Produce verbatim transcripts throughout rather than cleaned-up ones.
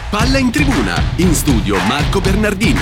Palla in tribuna, in studio Marco Bernardini.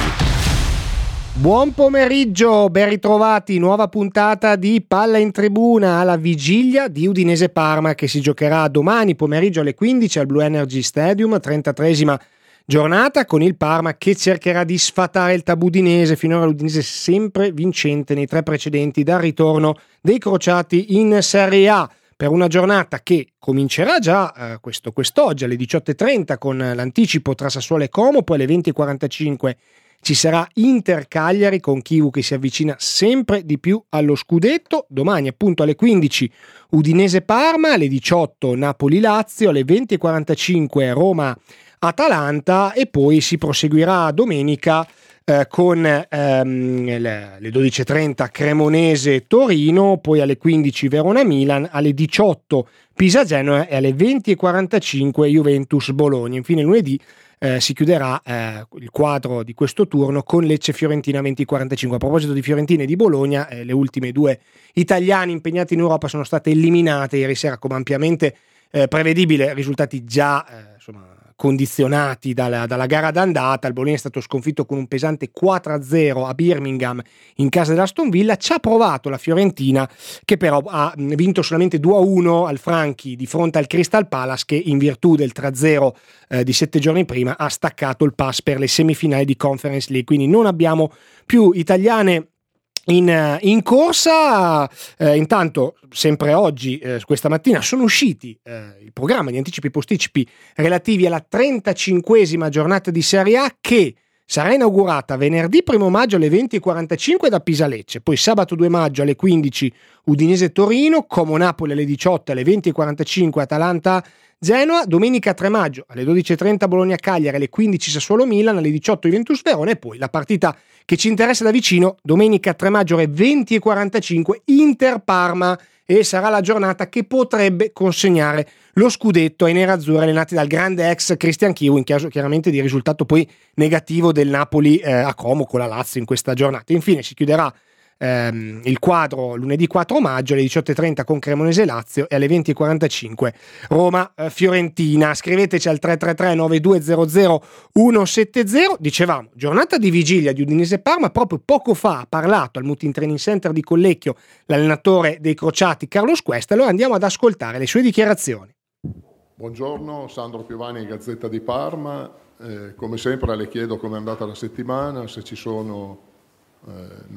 Buon pomeriggio, ben ritrovati, nuova puntata di Palla in Tribuna alla vigilia di Udinese Parma che si giocherà domani pomeriggio alle quindici al Blue Energy Stadium, trentatreesima giornata con il Parma che cercherà di sfatare il tabù udinese. Finora l'Udinese sempre vincente nei tre precedenti dal ritorno dei crociati in Serie A, per una giornata che comincerà già eh, questo, quest'oggi alle diciotto e trenta con l'anticipo tra Sassuolo e Como, poi alle venti e quarantacinque ci sarà Inter Cagliari con Chivu che si avvicina sempre di più allo scudetto. Domani appunto alle quindici Udinese Parma, alle diciotto Napoli Lazio, alle venti e quarantacinque Roma Atalanta e poi si proseguirà domenica eh, con ehm, le, le dodici e trenta Cremonese Torino, poi alle quindici Verona Milan, alle diciotto Pisa Genoa e alle venti e quarantacinque Juventus Bologna. Infine lunedì Eh, si chiuderà eh, il quadro di questo turno con Lecce Fiorentina venti e quarantacinque. A proposito di Fiorentina e di Bologna, eh, le ultime due italiane impegnate in Europa sono state eliminate ieri sera come ampiamente eh, prevedibile, risultati già eh, insomma condizionati dalla, dalla gara d'andata. Il Bologna è stato sconfitto con un pesante quattro a zero a Birmingham in casa dell'Aston Villa. Ci ha provato la Fiorentina che però ha vinto solamente due a uno al Franchi di fronte al Crystal Palace che in virtù del tre a zero eh, di sette giorni prima ha staccato il pass per le semifinali di Conference League. Quindi non abbiamo più italiane In, in corsa. Eh, intanto sempre oggi, eh, questa mattina sono usciti eh, il programma di anticipi e posticipi relativi alla trentacinquesima giornata di Serie A che sarà inaugurata venerdì primo maggio alle venti e quarantacinque da Pisa Lecce, poi sabato due maggio alle quindici Udinese Torino, Como Napoli alle diciotto, alle venti e quarantacinque Atalanta Genoa, domenica tre maggio alle dodici e trenta Bologna Cagliari, alle quindici Sassuolo Milan, alle diciotto Juventus Verona e poi la partita che ci interessa da vicino domenica tre maggio alle venti e quarantacinque Inter Parma, e sarà la giornata che potrebbe consegnare lo scudetto ai nerazzurri allenati dal grande ex Christian Chivu in caso chiaramente di risultato poi negativo del Napoli eh, a Como con la Lazio in questa giornata. Infine si chiuderà ehm, il quadro lunedì quattro maggio alle diciotto e trenta con Cremonese Lazio e alle venti e quarantacinque Roma eh, Fiorentina. Scriveteci al tre tre tre nove due zero zero uno sette zero. Dicevamo giornata di vigilia di Udinese Parma. Proprio poco fa ha parlato al Mutin Training Center di Collecchio l'allenatore dei crociati Carlos Cuesta. Allora andiamo ad ascoltare le sue dichiarazioni. Buongiorno, Sandro Piovani, Gazzetta di Parma. Eh, come sempre le chiedo come è andata la settimana, se ci sono eh,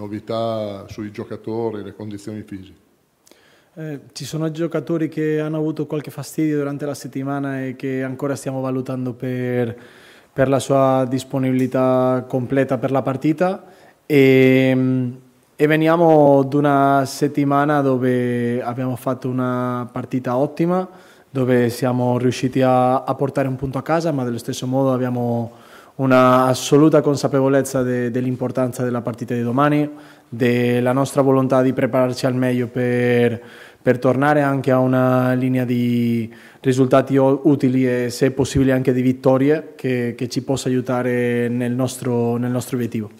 novità sui giocatori, le condizioni fisiche. Eh, ci sono giocatori che hanno avuto qualche fastidio durante la settimana e che ancora stiamo valutando per, per la sua disponibilità completa per la partita e, e veniamo da una settimana dove abbiamo fatto una partita ottima, dove siamo riusciti a, a portare un punto a casa, ma dello stesso modo abbiamo una assoluta consapevolezza de, dell'importanza della partita di domani, della nostra volontà di prepararci al meglio per, per tornare anche a una linea di risultati utili e se possibile anche di vittorie che, che ci possa aiutare nel nostro, nel nostro obiettivo.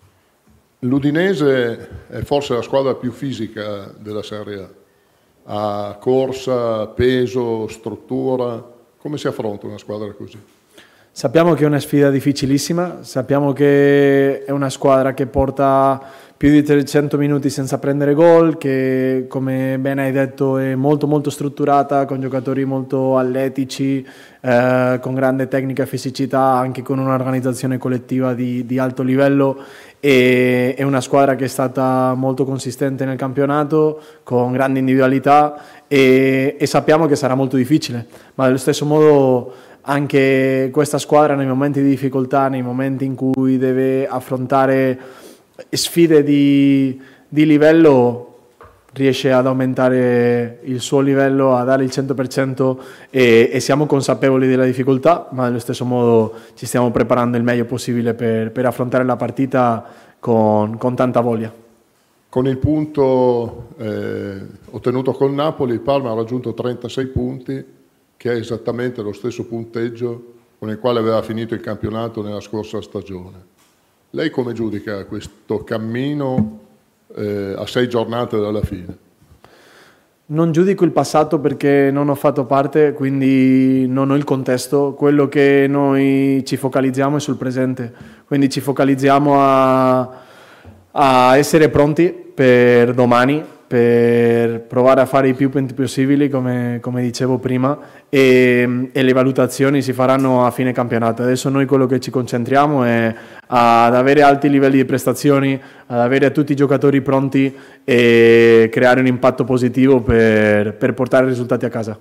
L'Udinese è forse la squadra più fisica della Serie A. A corsa, peso, struttura, come si affronta una squadra così? Sappiamo che è una sfida difficilissima, sappiamo che è una squadra che porta più di trecento minuti senza prendere gol, che come bene hai detto è molto molto strutturata, con giocatori molto atletici, eh, con grande tecnica e fisicità, anche con un'organizzazione collettiva di, di alto livello. E è una squadra che è stata molto consistente nel campionato, con grande individualità e, e sappiamo che sarà molto difficile, ma allo stesso modo anche questa squadra nei momenti di difficoltà, nei momenti in cui deve affrontare sfide di, di livello, riesce ad aumentare il suo livello, a dare il cento per cento e, e siamo consapevoli della difficoltà, ma allo stesso modo ci stiamo preparando il meglio possibile per, per affrontare la partita con, con tanta voglia. Con il punto eh, ottenuto col Napoli, il Parma ha raggiunto trentasei punti, che è esattamente lo stesso punteggio con il quale aveva finito il campionato nella scorsa stagione. Lei come giudica questo cammino eh, a sei giornate dalla fine? Non giudico il passato perché non ho fatto parte, quindi non ho il contesto. Quello che noi ci focalizziamo è sul presente, quindi ci focalizziamo a, a essere pronti per domani, per provare a fare i più punti possibili, come, come dicevo prima, e, e le valutazioni si faranno a fine campionato. Adesso noi quello che ci concentriamo è ad avere alti livelli di prestazioni, ad avere tutti i giocatori pronti e creare un impatto positivo per, per portare i risultati a casa.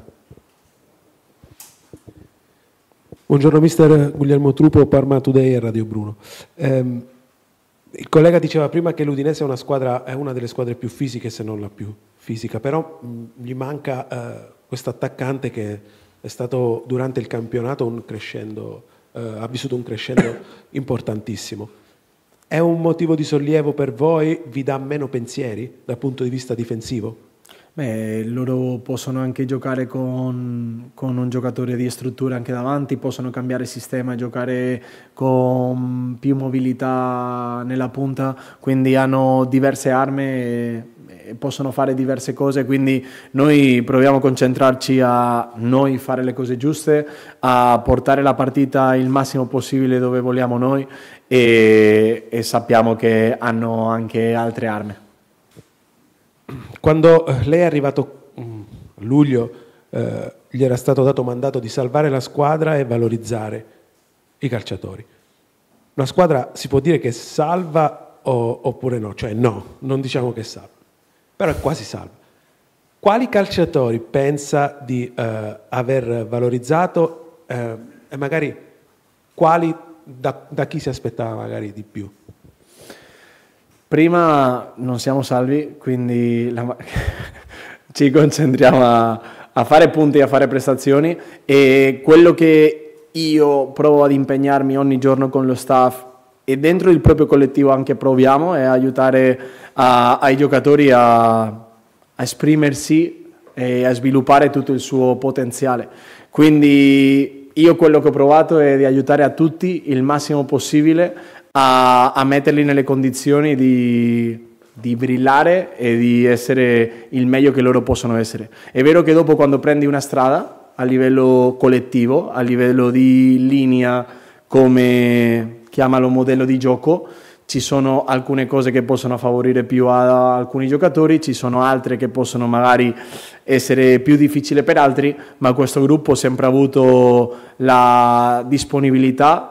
Buongiorno mister Guglielmo Trupo, Parma Today e Radio Bruno. Um, Il collega diceva prima che l'Udinese è una squadra, è una delle squadre più fisiche, se non la più fisica, però mh, gli manca eh, questo attaccante che è stato durante il campionato un crescendo, eh, ha vissuto un crescendo importantissimo. È un motivo di sollievo per voi? Vi dà meno pensieri dal punto di vista difensivo? Beh, loro possono anche giocare con, con un giocatore di struttura anche davanti, possono cambiare sistema, giocare con più mobilità nella punta, quindi hanno diverse armi e, e possono fare diverse cose, quindi noi proviamo a concentrarci a noi fare le cose giuste, a portare la partita il massimo possibile dove vogliamo noi e, e sappiamo che hanno anche altre armi. Quando lei è arrivato a luglio, eh, gli era stato dato mandato di salvare la squadra e valorizzare i calciatori. Una squadra si può dire che salva o, oppure no? Cioè no, non diciamo che salva, però è quasi salva. Quali calciatori pensa di eh, aver valorizzato eh, e magari quali da, da chi si aspettava magari di più? Prima non siamo salvi, quindi la... ci concentriamo a, a fare punti, a fare prestazioni e quello che io provo ad impegnarmi ogni giorno con lo staff e dentro il proprio collettivo anche proviamo è aiutare a, ai giocatori a, a esprimersi e a sviluppare tutto il suo potenziale. Quindi io quello che ho provato è di aiutare a tutti il massimo possibile A, a metterli nelle condizioni di, di brillare e di essere il meglio che loro possono essere. È vero che dopo quando prendi una strada a livello collettivo, a livello di linea, come chiamalo modello di gioco, ci sono alcune cose che possono favorire più a alcuni giocatori, ci sono altre che possono magari essere più difficili per altri, ma questo gruppo ha sempre avuto la disponibilità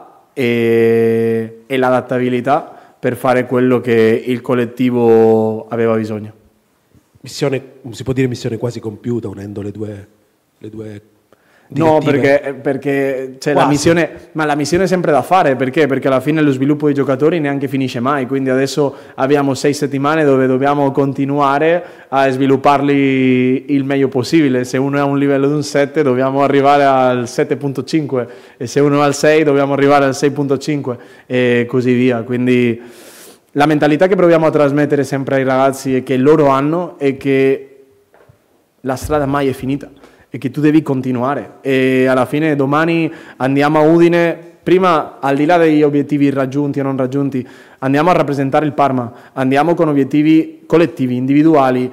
e, e l'adattabilità per fare quello che il collettivo aveva bisogno. Missione, si può dire missione quasi compiuta unendo le due, le due No, perché, perché cioè la missione, ma la missione è sempre da fare, perché? Perché alla fine lo sviluppo dei giocatori neanche finisce mai, quindi adesso abbiamo sei settimane dove dobbiamo continuare a svilupparli il meglio possibile. Se uno è a un livello di un sette dobbiamo arrivare al sette virgola cinque e se uno è al sei dobbiamo arrivare al sei virgola cinque e così via. Quindi la mentalità che proviamo a trasmettere sempre ai ragazzi e che loro hanno è che la strada mai è finita e che tu devi continuare e alla fine domani andiamo a Udine, prima al di là degli obiettivi raggiunti o non raggiunti, andiamo a rappresentare il Parma, andiamo con obiettivi collettivi, individuali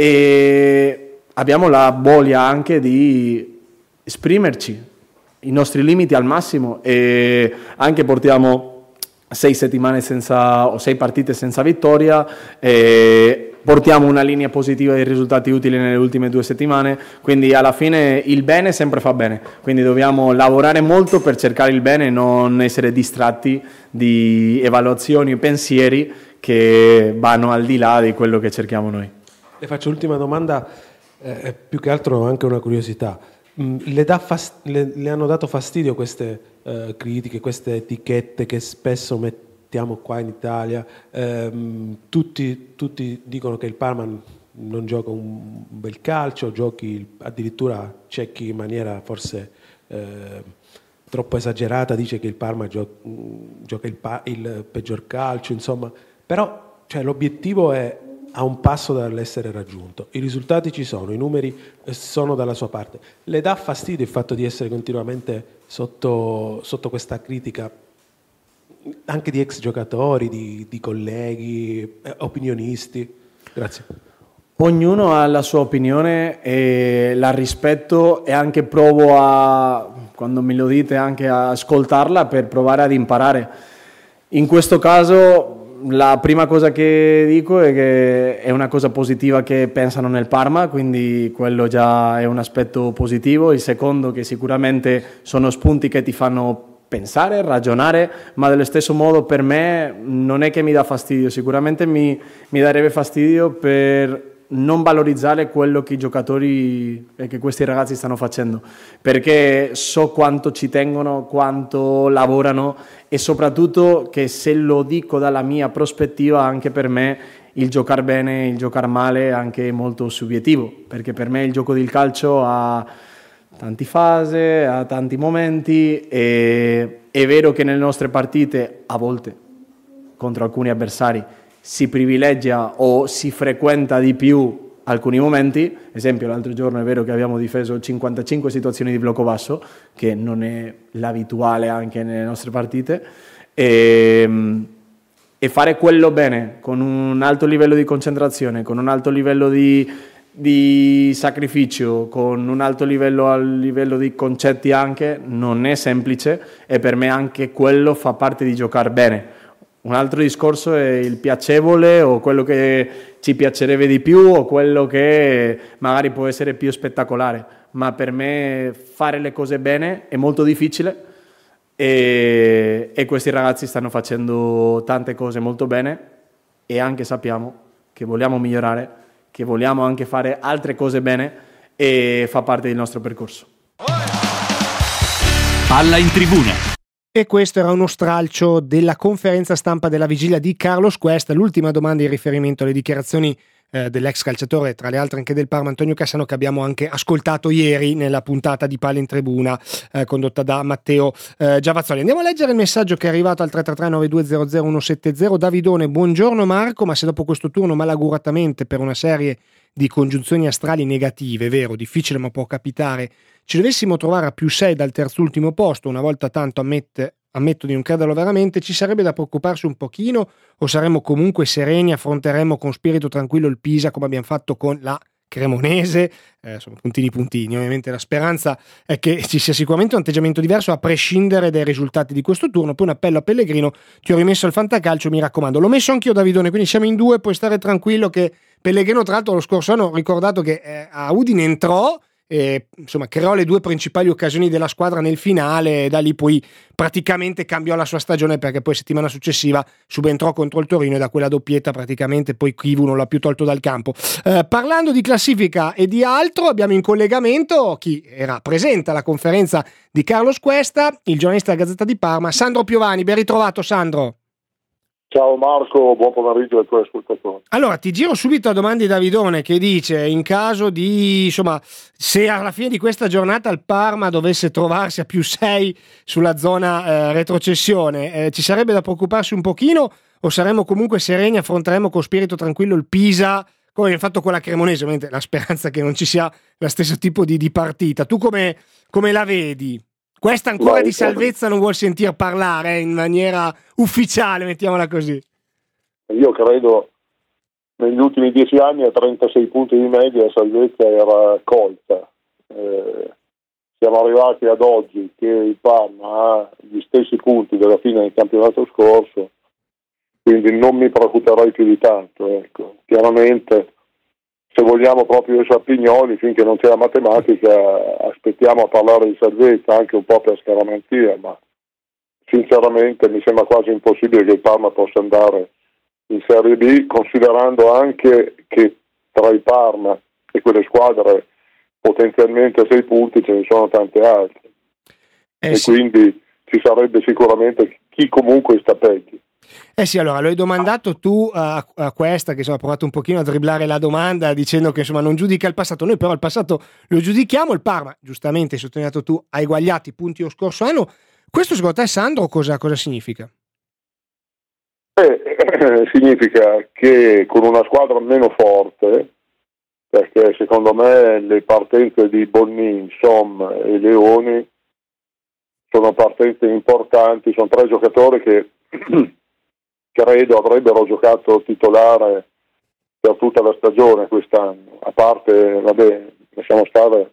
e abbiamo la voglia anche di esprimerci, i nostri limiti al massimo e anche portiamo sei settimane senza o sei partite senza vittoria e portiamo una linea positiva di risultati utili nelle ultime due settimane, quindi alla fine il bene sempre fa bene, quindi dobbiamo lavorare molto per cercare il bene e non essere distratti di evaluazioni e pensieri che vanno al di là di quello che cerchiamo noi. Le faccio l'ultima domanda, eh, più che altro anche una curiosità. Mm, le, dà fast- le, le hanno dato fastidio queste eh, critiche, queste etichette che spesso mettiamo qua in Italia? Ehm, tutti, tutti dicono che il Parma non gioca un bel calcio, giochi addirittura c'è chi in maniera forse eh, troppo esagerata dice che il Parma gio- gioca il, pa- il peggior calcio, insomma, però cioè, l'obiettivo è a un passo dall'essere raggiunto, i risultati ci sono, i numeri sono dalla sua parte. Le dà fastidio il fatto di essere continuamente sotto, sotto questa critica anche di ex giocatori, di, di colleghi, eh, opinionisti? Grazie. Ognuno ha la sua opinione e la rispetto, e anche provo a, quando me lo dite, anche a ascoltarla per provare ad imparare. In questo caso la prima cosa che dico è che è una cosa positiva che pensano nel Parma, quindi quello già è un aspetto positivo. Il secondo, che sicuramente sono spunti che ti fanno pensare, ragionare, ma dello stesso modo per me non è che mi dà fastidio, sicuramente mi, mi darebbe fastidio per non valorizzare quello che i giocatori e che questi ragazzi stanno facendo, perché so quanto ci tengono, quanto lavorano, e soprattutto che, se lo dico dalla mia prospettiva, anche per me il giocare bene, il giocare male è anche molto soggettivo, perché per me il gioco del calcio ha tanti fasi, ha tanti momenti, e è vero che nelle nostre partite a volte contro alcuni avversari si privilegia o si frequenta di più alcuni momenti. Esempio, l'altro giorno è vero che abbiamo difeso cinquantacinque situazioni di blocco basso, che non è l'abituale anche nelle nostre partite, e, e fare quello bene, con un alto livello di concentrazione, con un alto livello di, di sacrificio, con un alto livello a livello di concetti anche, non è semplice, e per me anche quello fa parte di giocare bene. Un altro discorso è il piacevole, o quello che ci piacerebbe di più, o quello che magari può essere più spettacolare, ma per me fare le cose bene è molto difficile, e, e questi ragazzi stanno facendo tante cose molto bene, e anche sappiamo che vogliamo migliorare, che vogliamo anche fare altre cose bene, e fa parte del nostro percorso. Palla in tribuna. E questo era uno stralcio della conferenza stampa della vigilia di Carlos Cuesta. L'ultima domanda in riferimento alle dichiarazioni eh, dell'ex calciatore, tra le altre anche del Parma, Antonio Cassano, che abbiamo anche ascoltato ieri nella puntata di Palla in Tribuna eh, condotta da Matteo eh, Giavazzoli. Andiamo a leggere il messaggio che è arrivato al tre tre tre nove due zero zero uno sette zero. Davidone: buongiorno Marco, ma se dopo questo turno malauguratamente per una serie di congiunzioni astrali negative, vero, difficile ma può capitare, ci dovessimo trovare a più sei dal terzultimo posto, una volta tanto ammette, ammetto di non crederlo veramente, ci sarebbe da preoccuparsi un pochino, o saremmo comunque sereni, affronteremmo con spirito tranquillo il Pisa come abbiamo fatto con la Cremonese? Eh, sono puntini puntini, ovviamente la speranza è che ci sia sicuramente un atteggiamento diverso a prescindere dai risultati di questo turno. Poi un appello a Pellegrino: ti ho rimesso il fantacalcio, mi raccomando. L'ho messo anch'io, Davidone, quindi siamo in due, puoi stare tranquillo che Pellegrino, tra l'altro lo scorso anno ho ricordato che eh, a Udine entrò, e insomma creò le due principali occasioni della squadra nel finale, e da lì poi praticamente cambiò la sua stagione, perché poi settimana successiva subentrò contro il Torino, e da quella doppietta praticamente poi Chivu non l'ha più tolto dal campo. Eh, parlando di classifica e di altro, abbiamo in collegamento chi era presente alla conferenza di Carlos Cuesta, il giornalista della Gazzetta di Parma, Sandro Piovani. Ben ritrovato, Sandro. Ciao Marco, buon pomeriggio ai tuoi ascoltatori. Allora, ti giro subito a domande di Davidone, che dice: in caso di, insomma, se alla fine di questa giornata il Parma dovesse trovarsi a più sei sulla zona eh, retrocessione, eh, ci sarebbe da preoccuparsi un pochino, o saremmo comunque sereni, affronteremo con spirito tranquillo il Pisa, come abbiamo fatto con la Cremonese? Ovviamente la speranza che non ci sia lo stesso tipo di, di partita. Tu come, come la vedi? Questa ancora di salvezza non vuol sentir parlare eh, in maniera ufficiale, mettiamola così. Io credo negli ultimi dieci anni a trentasei punti di media la salvezza era colta. Eh, siamo arrivati ad oggi che il Parma ha gli stessi punti della fine del campionato scorso, quindi non mi preoccuperei più di tanto. Ecco. Chiaramente, se vogliamo proprio i Sappignoli, finché non c'è la matematica, aspettiamo a parlare di salvezza, anche un po' per scaramanzia, ma sinceramente mi sembra quasi impossibile che il Parma possa andare in Serie B, considerando anche che tra il Parma e quelle squadre potenzialmente a sei punti ce ne sono tante altre. Eh e sì. Quindi ci sarebbe sicuramente chi comunque sta peggio. Eh sì, allora lo hai domandato tu a, a Cuesta, che insomma, ha provato un pochino a dribblare la domanda dicendo che insomma non giudica il passato. Noi però il passato lo giudichiamo. Il Parma, giustamente hai sottolineato tu, ha eguagliato i punti lo scorso anno. Questo secondo te, Sandro, cosa, cosa significa? Eh, eh, significa che con una squadra meno forte, perché secondo me le partenze di Bonnin, Som e Leoni sono partenze importanti, sono tre giocatori che credo avrebbero giocato titolare per tutta la stagione quest'anno, a parte, vabbè, lasciamo stare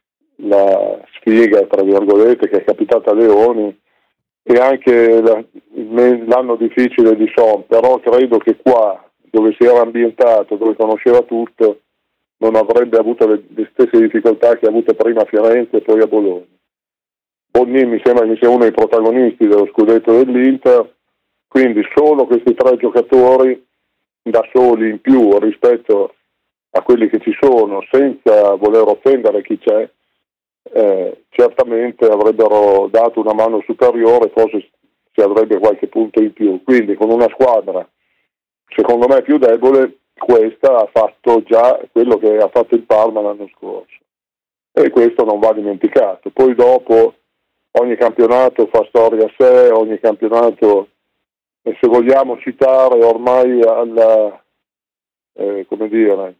la sfiga, tra virgolette, che è capitata a Leoni e anche la, l'anno difficile di Son, però credo che qua, dove si era ambientato, dove conosceva tutto, non avrebbe avuto le, le stesse difficoltà che ha avuto prima a Firenze e poi a Bologna. Bonny mi sembra che sia uno dei protagonisti dello scudetto dell'Inter, quindi solo questi tre giocatori da soli in più rispetto a quelli che ci sono, senza voler offendere chi c'è, eh, certamente avrebbero dato una mano superiore, forse si avrebbe qualche punto in più. Quindi con una squadra secondo me più debole, questa ha fatto già quello che ha fatto il Parma l'anno scorso e questo non va dimenticato. Poi dopo ogni campionato fa storia a sé, ogni campionato, e se vogliamo citare ormai alla, eh, come dire,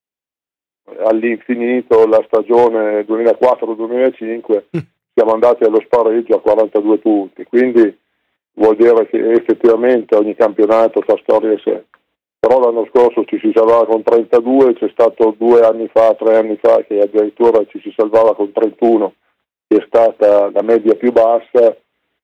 all'infinito la stagione duemilaquattro duemilacinque, siamo andati allo spareggio a quarantadue punti, quindi vuol dire che effettivamente ogni campionato fa storia a sé. Però l'anno scorso ci si salvava con trentadue, c'è stato due anni fa, tre anni fa che addirittura ci si salvava con trentuno, che è stata la media più bassa.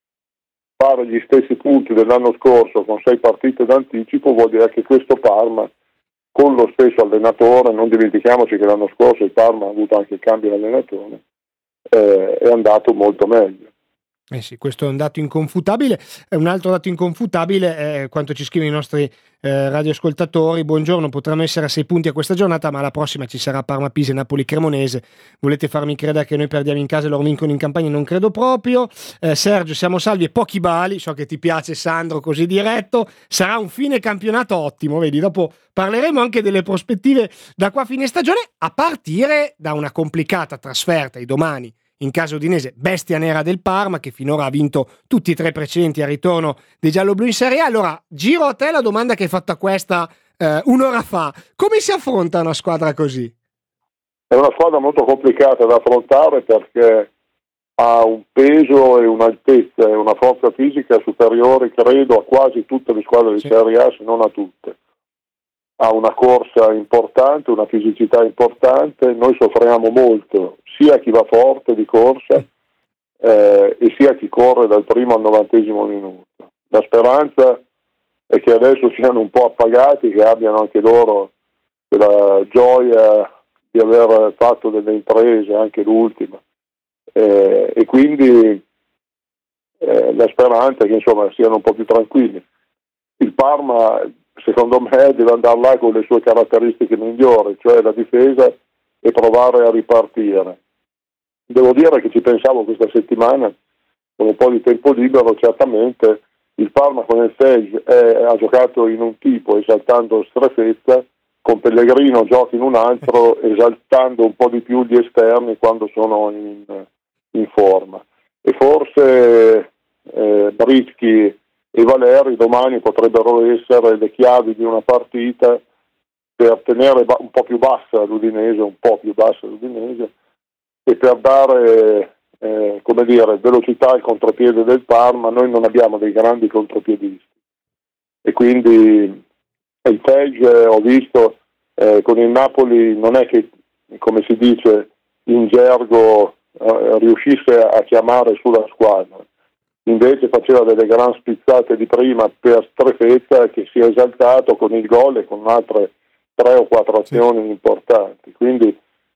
Fare gli stessi punti dell'anno scorso con sei partite d'anticipo vuol dire che questo Parma, con lo stesso allenatore, non dimentichiamoci che l'anno scorso il Parma ha avuto anche il cambio di allenatore, eh, è andato molto meglio. Eh sì, questo è un dato inconfutabile. Un altro dato inconfutabile è quanto ci scrivono i nostri eh, radioascoltatori. Buongiorno, potremmo essere a sei punti a questa giornata, ma la prossima ci sarà Parma-Pisa e Napoli-Cremonese. Volete farmi credere che noi perdiamo in casa e loro vincono in campagna? Non credo proprio. Eh, Sergio, siamo salvi e pochi bali. So che ti piace Sandro così diretto. Sarà un fine campionato ottimo, vedi? Dopo parleremo anche delle prospettive da qua a fine stagione, a partire da una complicata trasferta di domani in casa udinese, bestia nera del Parma, che finora ha vinto tutti e tre i precedenti al ritorno dei gialloblu in Serie A. Allora, giro a te la domanda che hai fatto a questa eh, un'ora fa. Come si affronta una squadra così? È una squadra molto complicata da affrontare perché ha un peso e un'altezza e una forza fisica superiore, credo, a quasi tutte le squadre di sì. Serie A, se non a tutte. Ha una corsa importante, una fisicità importante, noi soffriamo molto, sia chi va forte di corsa eh, e sia chi corre dal primo al novantesimo minuto. La speranza è che adesso siano un po' appagati, che abbiano anche loro quella gioia di aver fatto delle imprese, anche l'ultima, eh, e quindi eh, la speranza è che insomma siano un po' più tranquilli. Il Parma, secondo me, deve andare là con le sue caratteristiche migliori, cioè la difesa, e provare a ripartire. Devo dire che ci pensavo questa settimana, con un po' di tempo libero, certamente il Parma con il Fegg ha giocato in un tipo esaltando Strefezza, con Pellegrino gioca in un altro esaltando un po' di più gli esterni quando sono in, in forma. E forse eh, Brischi e Valeri domani potrebbero essere le chiavi di una partita per tenere un po' più bassa l'Udinese, un po' più bassa l'Udinese, e per dare eh, come dire, velocità al contropiede del Parma. Noi non abbiamo dei grandi contropiedisti e quindi il Fegg, eh, ho visto eh, con il Napoli, non è che, come si dice in gergo, eh, riuscisse a chiamare sulla squadra. Invece faceva delle gran spizzate di prima per Strefezza, che si è esaltato con il gol e con altre tre o quattro azioni importanti. Quindi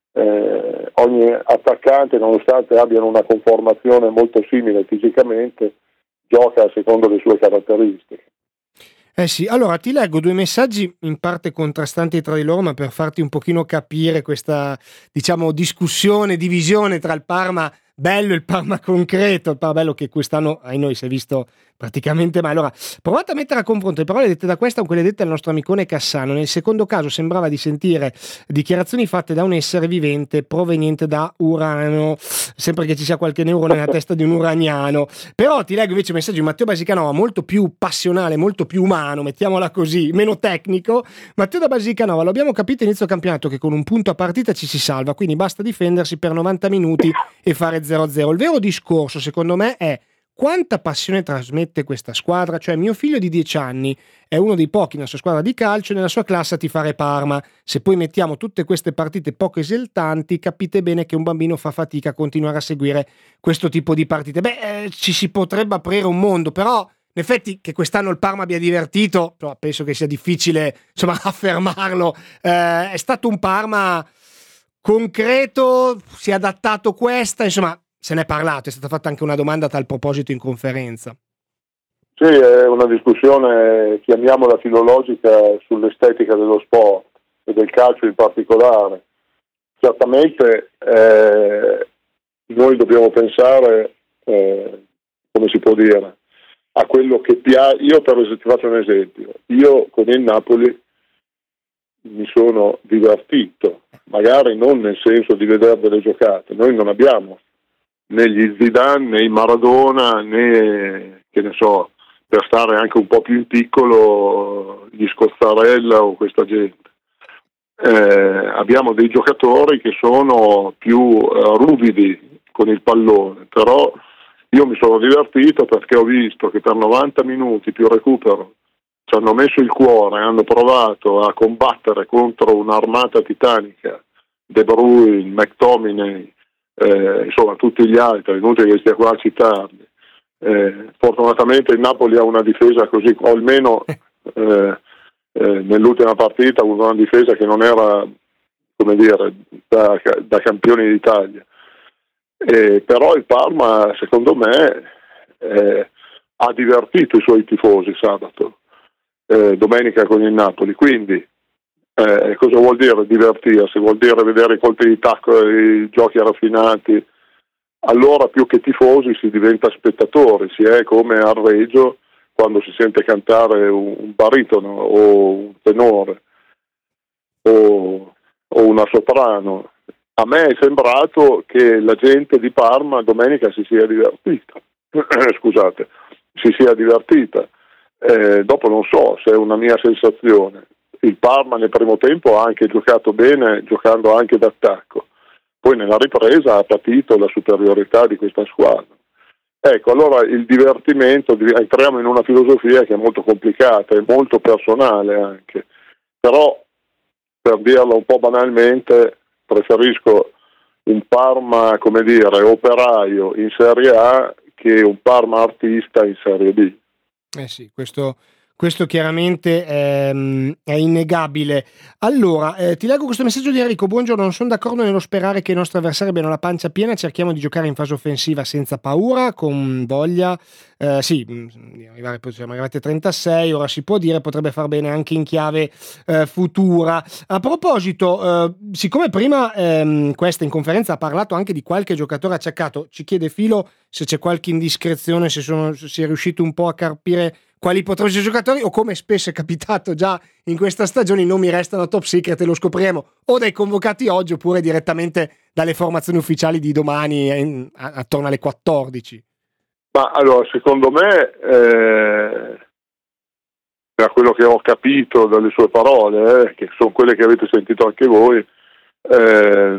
eh, ogni attaccante, nonostante abbiano una conformazione molto simile fisicamente, gioca secondo le sue caratteristiche. Eh sì, allora ti leggo due messaggi in parte contrastanti tra di loro, ma per farti un pochino capire questa, diciamo, discussione, divisione tra il Parma bello e il Parma concreto, il Parma bello che quest'anno ai noi si è visto praticamente male. Allora, provate a mettere a confronto le parole dette da questa con quelle dette dal nostro amicone Cassano. Nel secondo caso sembrava di sentire dichiarazioni fatte da un essere vivente proveniente da Urano, sempre che ci sia qualche neurone nella testa di un uraniano. Però ti leggo invece un messaggio di Matteo Basicanova, molto più passionale, molto più umano, mettiamola così, meno tecnico. Matteo da Basicanova: lo abbiamo capito inizio campionato che con un punto a partita ci si salva, quindi basta difendersi per novanta minuti e fare zero a zero. Il vero discorso secondo me è: quanta passione trasmette questa squadra? Cioè, mio figlio di dieci anni è uno dei pochi nella sua squadra di calcio e nella sua classe a tifare Parma. Se poi mettiamo tutte queste partite poco esaltanti, capite bene che un bambino fa fatica a continuare a seguire questo tipo di partite. Beh, eh, ci si potrebbe aprire un mondo, però in effetti che quest'anno il Parma abbia divertito, però penso che sia difficile, insomma, affermarlo. Eh, è stato un Parma concreto, si è adattato questa, insomma, se ne è parlato, è stata fatta anche una domanda a tal proposito in conferenza. Sì, è una discussione, chiamiamola filologica, sull'estetica dello sport e del calcio in particolare. Certamente eh, noi dobbiamo pensare, eh, come si può dire, a quello che piace. Io per esempio, ti faccio un esempio, io con il Napoli mi sono divertito, magari non nel senso di vedere delle giocate, noi non abbiamo né gli Zidane né i Maradona né, che ne so, per stare anche un po' più in piccolo, gli Scozzarella o questa gente. Eh, abbiamo dei giocatori che sono più uh, ruvidi con il pallone, però io mi sono divertito perché ho visto che per novanta minuti più recupero ci hanno messo il cuore, hanno provato a combattere contro un'armata titanica, De Bruyne, McTominay, eh, insomma tutti gli altri, è inutile che stia qua a citarli. Eh, fortunatamente il Napoli ha una difesa così, o almeno eh, eh, nell'ultima partita ha avuto una difesa che non era, come dire, da, da campioni d'Italia. Eh, però il Parma, secondo me, eh, ha divertito i suoi tifosi sabato. Eh, domenica con il Napoli, quindi eh, cosa vuol dire divertirsi? Vuol dire vedere i colpi di tacco, i giochi raffinati. Allora più che tifosi si diventa spettatori, si è come a Reggio quando si sente cantare un, un baritono o un tenore o, o una soprano. A me è sembrato che la gente di Parma domenica si sia divertita, scusate, si sia divertita. Eh, dopo non so se è una mia sensazione. Il Parma nel primo tempo ha anche giocato bene, giocando anche d'attacco, poi nella ripresa ha patito la superiorità di questa squadra. Ecco, allora il divertimento, entriamo in una filosofia che è molto complicata e molto personale anche, però per dirla un po' banalmente preferisco un Parma, come dire, operaio in Serie A che un Parma artista in Serie B. Eh sì, questo, questo chiaramente è, è innegabile. Allora, eh, ti leggo questo messaggio di Enrico. Buongiorno, non sono d'accordo nello sperare che i nostri avversari abbiano la pancia piena, cerchiamo di giocare in fase offensiva senza paura, con voglia. Eh, sì, arrivare, siamo arrivati a trentasei, ora si può dire, potrebbe far bene anche in chiave eh, futura. A proposito, eh, siccome prima ehm, questa in conferenza ha parlato anche di qualche giocatore acciaccato, ci chiede Filo se c'è qualche indiscrezione, se, sono, se si è riuscito un po' a carpire quali potrebbero essere i giocatori, o come spesso è capitato già in questa stagione, i nomi restano top secret e lo scopriremo o dai convocati oggi oppure direttamente dalle formazioni ufficiali di domani in, attorno alle quattordici. Ma allora, secondo me, eh, da quello che ho capito dalle sue parole, eh, che sono quelle che avete sentito anche voi, eh,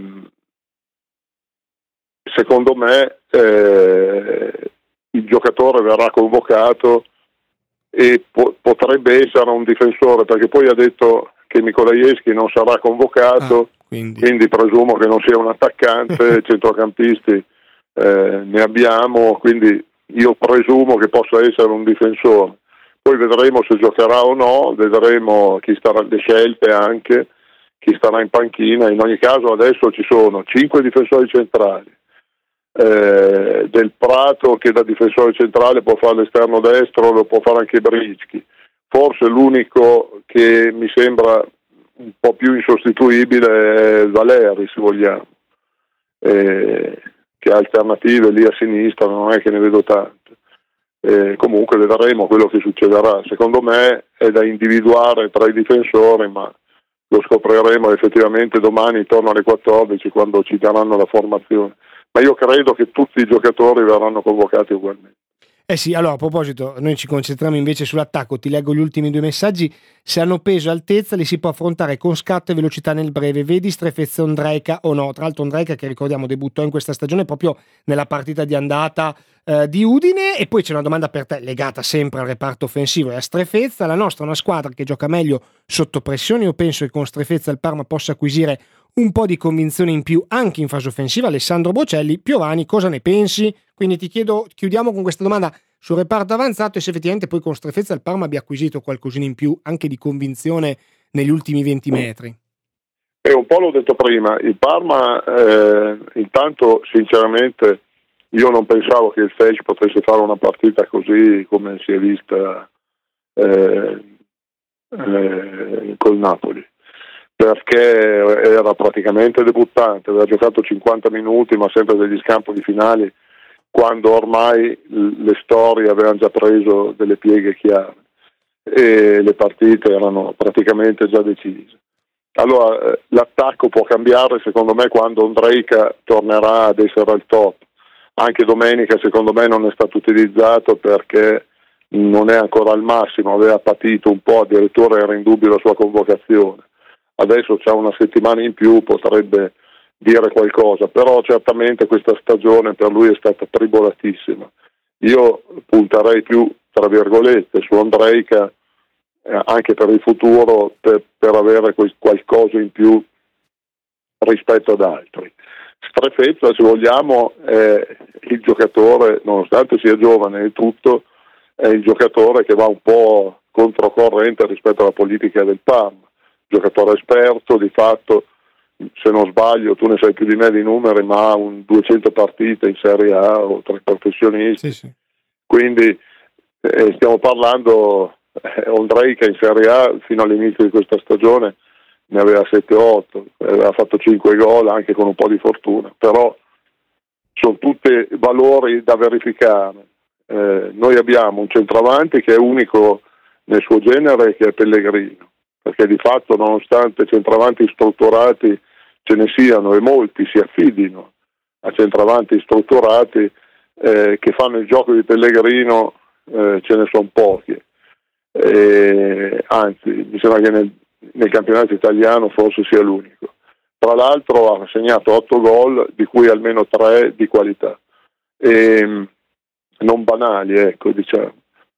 secondo me eh, il giocatore verrà convocato e po- potrebbe essere un difensore, perché poi ha detto che Nicolaieschi non sarà convocato, ah, quindi. quindi presumo che non sia un attaccante, centrocampisti eh, ne abbiamo, quindi io presumo che possa essere un difensore. Poi vedremo se giocherà o no, vedremo chi starà, le scelte anche, chi starà in panchina. In ogni caso adesso ci sono cinque difensori centrali, eh, Del Prato che da difensore centrale può fare l'esterno destro, lo può fare anche Brischi, forse l'unico che mi sembra un po' più insostituibile è Valeri, se vogliamo, eh, che alternative lì a sinistra non è che ne vedo tante. Eh, comunque vedremo quello che succederà. Secondo me è da individuare tra i difensori, ma lo scopriremo effettivamente domani intorno alle quattordici quando ci daranno la formazione. Ma io credo che tutti i giocatori verranno convocati ugualmente. Eh sì, allora a proposito, noi ci concentriamo invece sull'attacco, ti leggo gli ultimi due messaggi. Se hanno peso e altezza li si può affrontare con scatto e velocità nel breve, vedi Strefezza Ondrejka o no. Tra l'altro Ondrejka, che ricordiamo debuttò in questa stagione proprio nella partita di andata eh, di Udine. E poi c'è una domanda per te legata sempre al reparto offensivo e a Strefezza. La nostra è una squadra che gioca meglio sotto pressione, io penso che con Strefezza il Parma possa acquisire un po' di convinzione in più anche in fase offensiva. Alessandro Bocelli. Piovani, cosa ne pensi? Quindi ti chiedo, chiudiamo con questa domanda sul reparto avanzato e se effettivamente poi con Strefezza il Parma abbia acquisito qualcosina in più anche di convinzione negli ultimi venti metri. E un po' l'ho detto prima, il Parma eh, intanto sinceramente io non pensavo che il Fech potesse fare una partita così come si è vista eh, eh, col Napoli, perché era praticamente debuttante, aveva giocato cinquanta minuti ma sempre degli scampoli finali, quando ormai le storie avevano già preso delle pieghe chiare e le partite erano praticamente già decise. Allora l'attacco può cambiare secondo me quando Ondrejka tornerà ad essere al top. Anche domenica secondo me non è stato utilizzato perché non è ancora al massimo, aveva patito un po', addirittura era in dubbio la sua convocazione. Adesso c'ha una settimana in più, potrebbe dire qualcosa, però certamente questa stagione per lui è stata tribolatissima. Io punterei più, tra virgolette, su Ondrejka eh, anche per il futuro, per, per avere quel qualcosa in più rispetto ad altri. Strefezza, se vogliamo, è il giocatore, nonostante sia giovane e tutto, è il giocatore che va un po' controcorrente rispetto alla politica del Parma. Giocatore esperto, di fatto, se non sbaglio, tu ne sai più di me di numeri, ma ha un duecento partite in Serie A o tra i professionisti. Sì, sì. Quindi eh, stiamo parlando, eh, Ondrejka in Serie A fino all'inizio di questa stagione ne aveva sette otto, aveva fatto cinque gol anche con un po' di fortuna, però sono tutti valori da verificare. Eh, noi abbiamo un centravanti che è unico nel suo genere, che è Pellegrino, perché di fatto nonostante centravanti strutturati ce ne siano e molti si affidino a centravanti strutturati eh, che fanno il gioco di Pellegrino, eh, ce ne sono pochi, eh, anzi mi sembra che nel, nel campionato italiano forse sia l'unico. Tra l'altro ha segnato otto gol, di cui almeno tre di qualità, e, non banali, ecco, diciamo.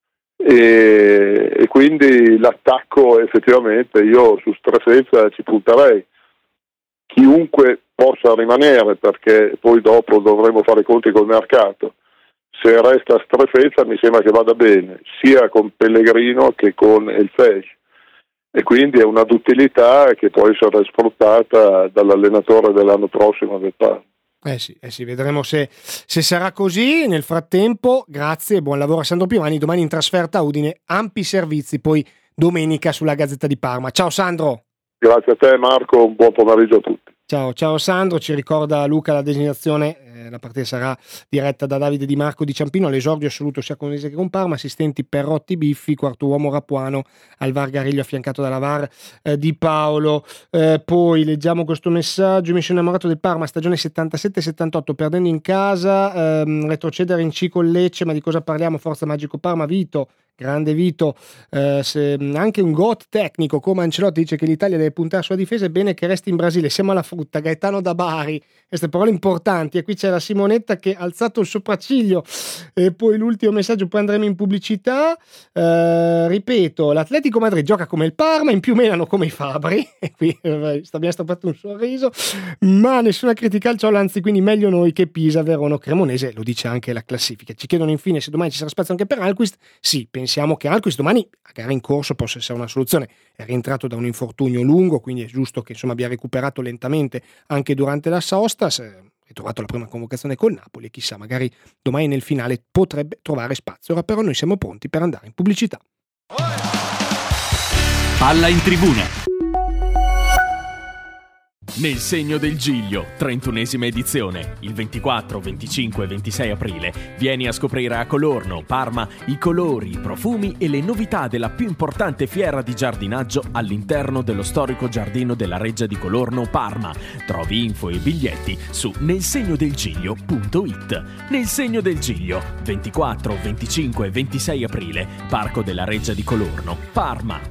E, e quindi l'attacco effettivamente io su Strefezza ci punterei, chiunque possa rimanere, perché poi dopo dovremo fare i conti col mercato. Se resta Strefezza mi sembra che vada bene sia con Pellegrino che con il Fech, e quindi è una duttilità che può essere sfruttata dall'allenatore dell'anno prossimo del Parma. Eh sì, eh sì, vedremo se, se sarà così. Nel frattempo, grazie e buon lavoro a Sandro Piovani. Domani in trasferta a Udine, ampi servizi, poi domenica sulla Gazzetta di Parma. Ciao Sandro. Grazie a te Marco, un buon pomeriggio a tutti. Ciao, ciao Sandro, ci ricorda Luca la designazione, eh, la partita sarà diretta da Davide Di Marco di Ciampino, all'esordio assoluto sia con Udinese che con Parma, assistenti Perrotti Biffi, quarto uomo Rapuano, Alvar Gariglio affiancato dalla V A R eh, Di Paolo. Eh, poi leggiamo questo messaggio: mi sono innamorato del Parma, stagione settantasette settantotto, perdendo in casa, ehm, retrocedere in C con Lecce, ma di cosa parliamo? Forza Magico Parma. Vito, grande Vito, eh, se anche un GOAT tecnico come Ancelotti dice che l'Italia deve puntare sulla difesa, è bene che resti in Brasile. Siamo alla frutta. Gaetano da Bari, queste parole importanti. E qui c'è la Simonetta che ha alzato il sopracciglio. E poi l'ultimo messaggio, poi andremo in pubblicità. Eh, ripeto, l'Atletico Madrid gioca come il Parma, in più menano come i Fabbri, e qui eh, abbiamo stappato un sorriso, ma nessuna critica al cielo, anzi quindi meglio noi che Pisa, Verona o Cremonese, lo dice anche la classifica. Ci chiedono infine se domani ci sarà spazio anche per Alquist. Sì, pensiamo che Alquist domani a gara in corso possa essere una soluzione. È rientrato da un infortunio lungo, quindi è giusto che insomma abbia recuperato lentamente anche durante la sosta. Si è trovato la prima convocazione col Napoli e chissà, magari domani nel finale potrebbe trovare spazio. Ora però noi siamo pronti per andare in pubblicità. Palla in tribuna. Nel segno del Giglio, trentunesima edizione, il ventiquattro, venticinque e ventisei aprile, vieni a scoprire a Colorno, Parma, i colori, i profumi e le novità della più importante fiera di giardinaggio all'interno dello storico giardino della Reggia di Colorno, Parma. Trovi info e biglietti su nelsegnodelgiglio punto it. Nel segno del Giglio, ventiquattro, venticinque e ventisei aprile, Parco della Reggia di Colorno, Parma.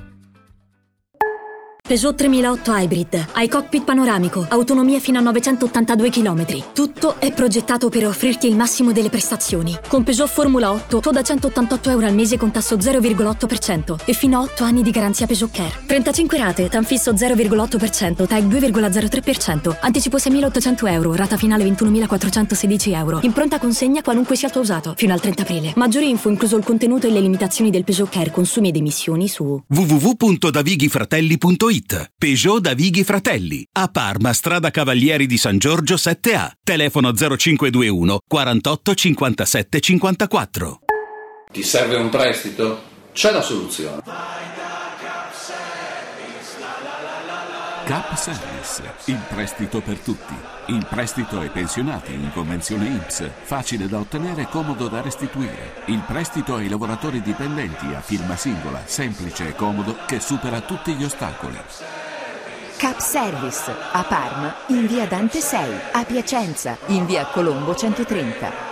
Peugeot tremilaotto Hybrid, hai cockpit panoramico, autonomia fino a novecentottantadue chilometri. Tutto è progettato per offrirti il massimo delle prestazioni. Con Peugeot Formula otto, tu da centottantotto euro al mese con tasso zero virgola otto per cento e fino a otto anni di garanzia Peugeot Care. trentacinque rate, TAN fisso zero virgola otto per cento, T A E due virgola zero tre per cento, anticipo seimilaottocento euro, rata finale ventunomilaquattrocentosedici euro. In pronta consegna qualunque sia il tuo usato, fino al trenta aprile. Maggiori info, incluso il contenuto e le limitazioni del Peugeot Care, consumi ed emissioni su w w w punto davighifratelli punto it. Peugeot Davighi Fratelli, a Parma, strada Cavalieri di San Giorgio sette A, telefono zero cinque due uno quarantotto cinquantasette cinquantaquattro. Ti serve un prestito? C'è la soluzione. Cap Service, il prestito per tutti. Il prestito ai pensionati in convenzione I N P S, facile da ottenere e comodo da restituire. Il prestito ai lavoratori dipendenti a firma singola, semplice e comodo, che supera tutti gli ostacoli. Cap Service, a Parma, in via Dante sei, a Piacenza, in via Colombo centotrenta.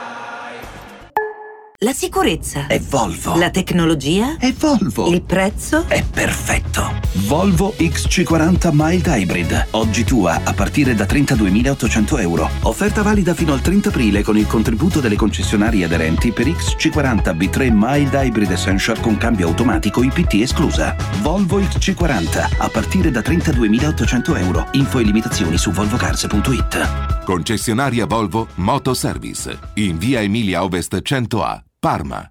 La sicurezza è Volvo. La tecnologia è Volvo. Il prezzo è perfetto. Volvo X C quaranta Mild Hybrid. Oggi tua a partire da trentaduemilaottocento euro. Offerta valida fino al trenta aprile con il contributo delle concessionarie aderenti per X C quaranta B tre Mild Hybrid Essential con cambio automatico I P T esclusa. Volvo X C quaranta a partire da trentaduemilaottocento euro. Info e limitazioni su volvocars punto it. Concessionaria Volvo Moto Service in via Emilia Ovest cento A, Parma.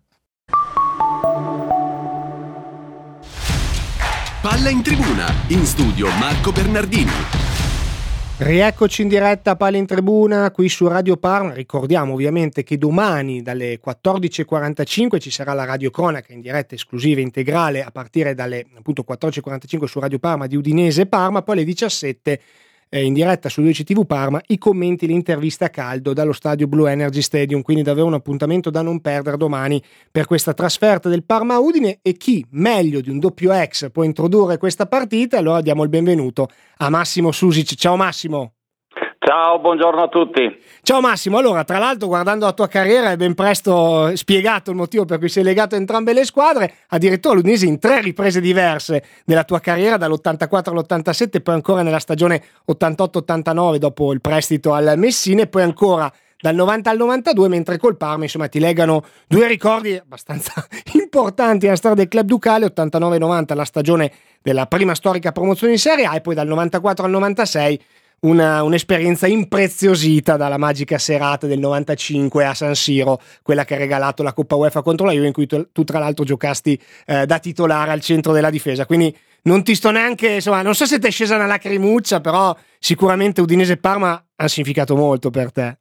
Palla in tribuna, in studio Marco Bernardini. Rieccoci in diretta a Palla in Tribuna qui su Radio Parma. Ricordiamo ovviamente che domani dalle quattordici e quarantacinque ci sarà la radiocronaca in diretta esclusiva integrale a partire dalle appunto quattordici e quarantacinque su Radio Parma di Udinese Parma, poi alle diciassette eh, in diretta su due C T V Parma i commenti, l'intervista a caldo dallo stadio Blue Energy Stadium, quindi davvero un appuntamento da non perdere domani per questa trasferta del Parma Udine. E chi meglio di un doppio ex può introdurre questa partita? Allora diamo il benvenuto a Massimo Susic. Ciao Massimo. Ciao, buongiorno a tutti. Ciao Massimo, allora tra l'altro guardando la tua carriera è ben presto spiegato il motivo per cui sei legato a entrambe le squadre, addirittura l'Udinese in tre riprese diverse nella tua carriera, dall'ottantaquattro all'ottantasette, poi ancora nella stagione ottantotto ottantanove dopo il prestito al Messina e poi ancora dal novanta al novantadue, mentre col Parma insomma ti legano due ricordi abbastanza importanti nella storia del club ducale, ottantanove novanta la stagione della prima storica promozione in Serie A e poi dal novantaquattro al novantasei Una, un'esperienza impreziosita dalla magica serata del novantacinque a San Siro, quella che ha regalato la Coppa UEFA contro la Juve, in cui tu, tu tra l'altro giocasti eh, da titolare al centro della difesa, quindi non ti sto neanche, insomma, non so se ti è scesa una lacrimuccia, però sicuramente Udinese Parma ha significato molto per te.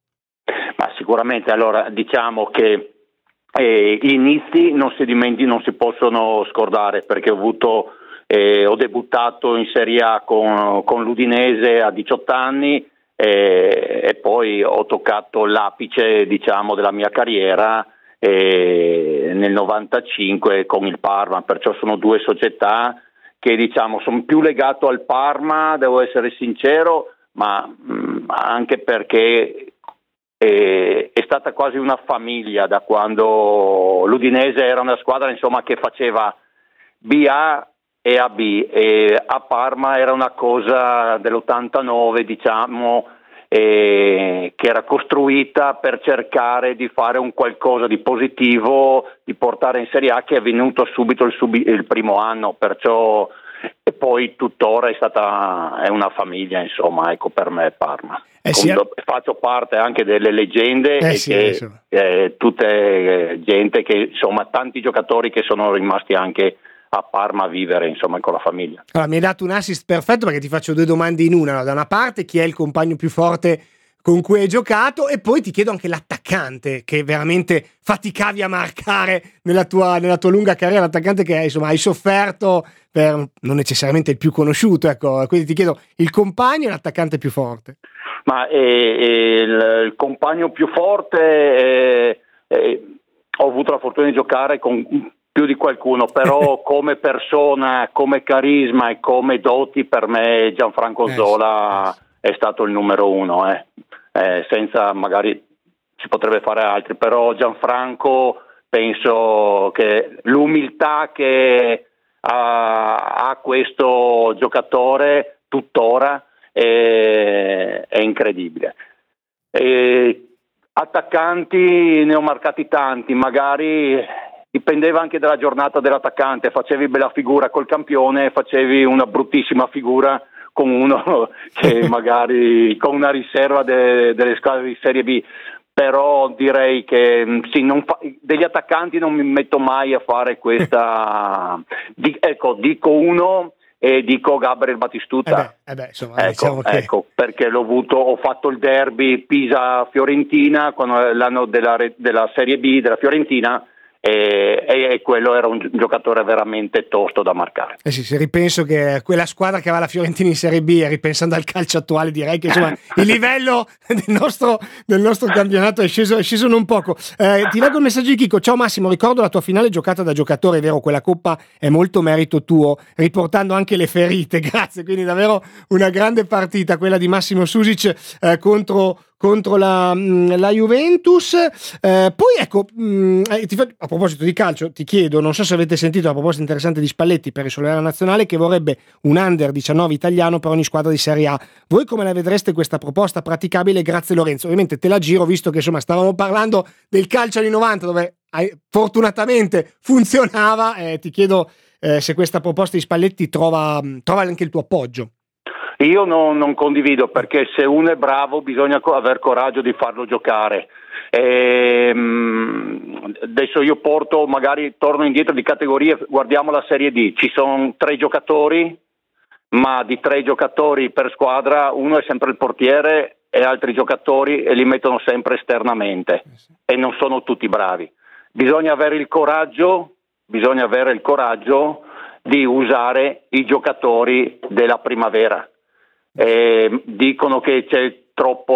Ma sicuramente, allora diciamo che eh, gli inizi non si dimentichi, non si possono scordare, perché ho avuto Eh, ho debuttato in Serie A con, con l'Udinese a diciotto anni eh, e poi ho toccato l'apice, diciamo, della mia carriera eh, nel novantacinque con il Parma, perciò sono due società che, diciamo, sono più legato al Parma, devo essere sincero, ma mh, anche perché eh, è stata quasi una famiglia da quando l'Udinese era una squadra, insomma, che faceva B A e A B, e a Parma era una cosa dell'ottantanove, diciamo, eh, che era costruita per cercare di fare un qualcosa di positivo, di portare in Serie A, che è venuto subito il, subi- il primo anno, perciò, e poi tuttora è stata è una famiglia, insomma, ecco, per me Parma. Eh sì, eh. Faccio parte anche delle leggende eh e sì, che, sì. Eh, tutte eh, gente che, insomma, tanti giocatori che sono rimasti anche a Parma a vivere, insomma, con la famiglia. Allora, mi hai dato un assist perfetto, perché ti faccio due domande in una. Da una parte, chi è il compagno più forte con cui hai giocato, e poi ti chiedo anche l'attaccante che veramente faticavi a marcare nella tua, nella tua lunga carriera, l'attaccante che insomma hai sofferto per non necessariamente il più conosciuto, ecco, quindi ti chiedo il compagno e l'attaccante più forte. Ma eh, eh, il, il compagno più forte, eh, eh, ho avuto la fortuna di giocare con più di qualcuno, però come persona, come carisma e come doti, per me Gianfranco Zola è stato il numero uno, eh. Eh, senza magari si potrebbe fare altri, però Gianfranco, penso che l'umiltà che ha, ha questo giocatore tuttora è, è incredibile. E attaccanti ne ho marcati tanti, magari dipendeva anche dalla giornata dell'attaccante, facevi bella figura col campione, facevi una bruttissima figura con uno che magari con una riserva de, delle squadre di Serie B, però direi che sì, non fa, degli attaccanti non mi metto mai a fare questa di, ecco, dico uno e dico Gabriel Battistuta, eh beh, eh beh, insomma, ecco, diciamo che... ecco, perché l'ho avuto, ho fatto il derby Pisa-Fiorentina quando l'anno della, della Serie B della Fiorentina, e, e quello era un giocatore veramente tosto da marcare. Eh sì, se ripenso che quella squadra che aveva la Fiorentina in Serie B, ripensando al calcio attuale, direi che insomma il livello del nostro, del nostro campionato è sceso, è sceso non poco. Eh, ti leggo il messaggio di Chico. Ciao Massimo, ricordo la tua finale giocata da giocatore, è vero, quella coppa è molto merito tuo, riportando anche le ferite, grazie, quindi davvero una grande partita quella di Massimo Susic eh, contro contro la, la Juventus. Eh, poi ecco, mh, ti fa, a proposito di calcio, ti chiedo, non so se avete sentito la proposta interessante di Spalletti per risollevare la nazionale, che vorrebbe un under diciannove italiano per ogni squadra di Serie A. Voi come la vedreste questa proposta praticabile? Grazie Lorenzo. Ovviamente te la giro, visto che insomma stavamo parlando del calcio anni novanta dove hai, fortunatamente funzionava, eh, ti chiedo eh, se questa proposta di Spalletti trova, trova anche il tuo appoggio. Io non, non condivido, perché se uno è bravo bisogna aver coraggio di farlo giocare. E, mh, adesso io porto, magari torno indietro di categorie, guardiamo la Serie D, ci sono tre giocatori, ma di tre giocatori per squadra uno è sempre il portiere e altri giocatori e li mettono sempre esternamente e non sono tutti bravi. Bisogna avere il coraggio, bisogna avere il coraggio di usare i giocatori della primavera. Eh, dicono che c'è troppo,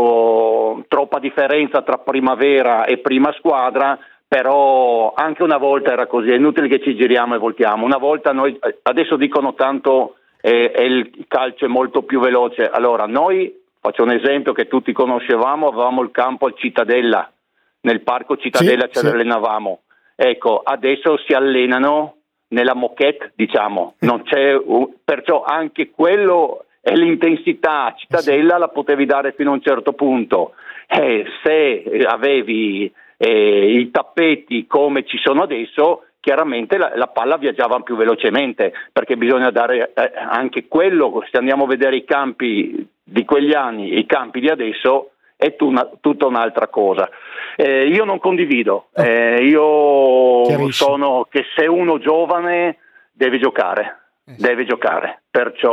oh, troppa differenza tra primavera e prima squadra, però anche una volta era così, è inutile che ci giriamo e voltiamo. Una volta noi, adesso dicono tanto eh, e il calcio è molto più veloce. Allora noi, faccio un esempio che tutti conoscevamo, avevamo il campo al Cittadella, nel parco Cittadella sì, ci sì. allenavamo. Ecco, adesso si allenano nella moquette, diciamo, non c'è, perciò anche quello e l'intensità a Cittadella la potevi dare fino a un certo punto. Eh, se avevi eh, i tappeti come ci sono adesso, chiaramente la, la palla viaggiava più velocemente, perché bisogna dare eh, anche quello. Se andiamo a vedere i campi di quegli anni e i campi di adesso, è tu una, tutta un'altra cosa. Eh, io non condivido, eh, io sono che se uno giovane deve giocare. Deve giocare,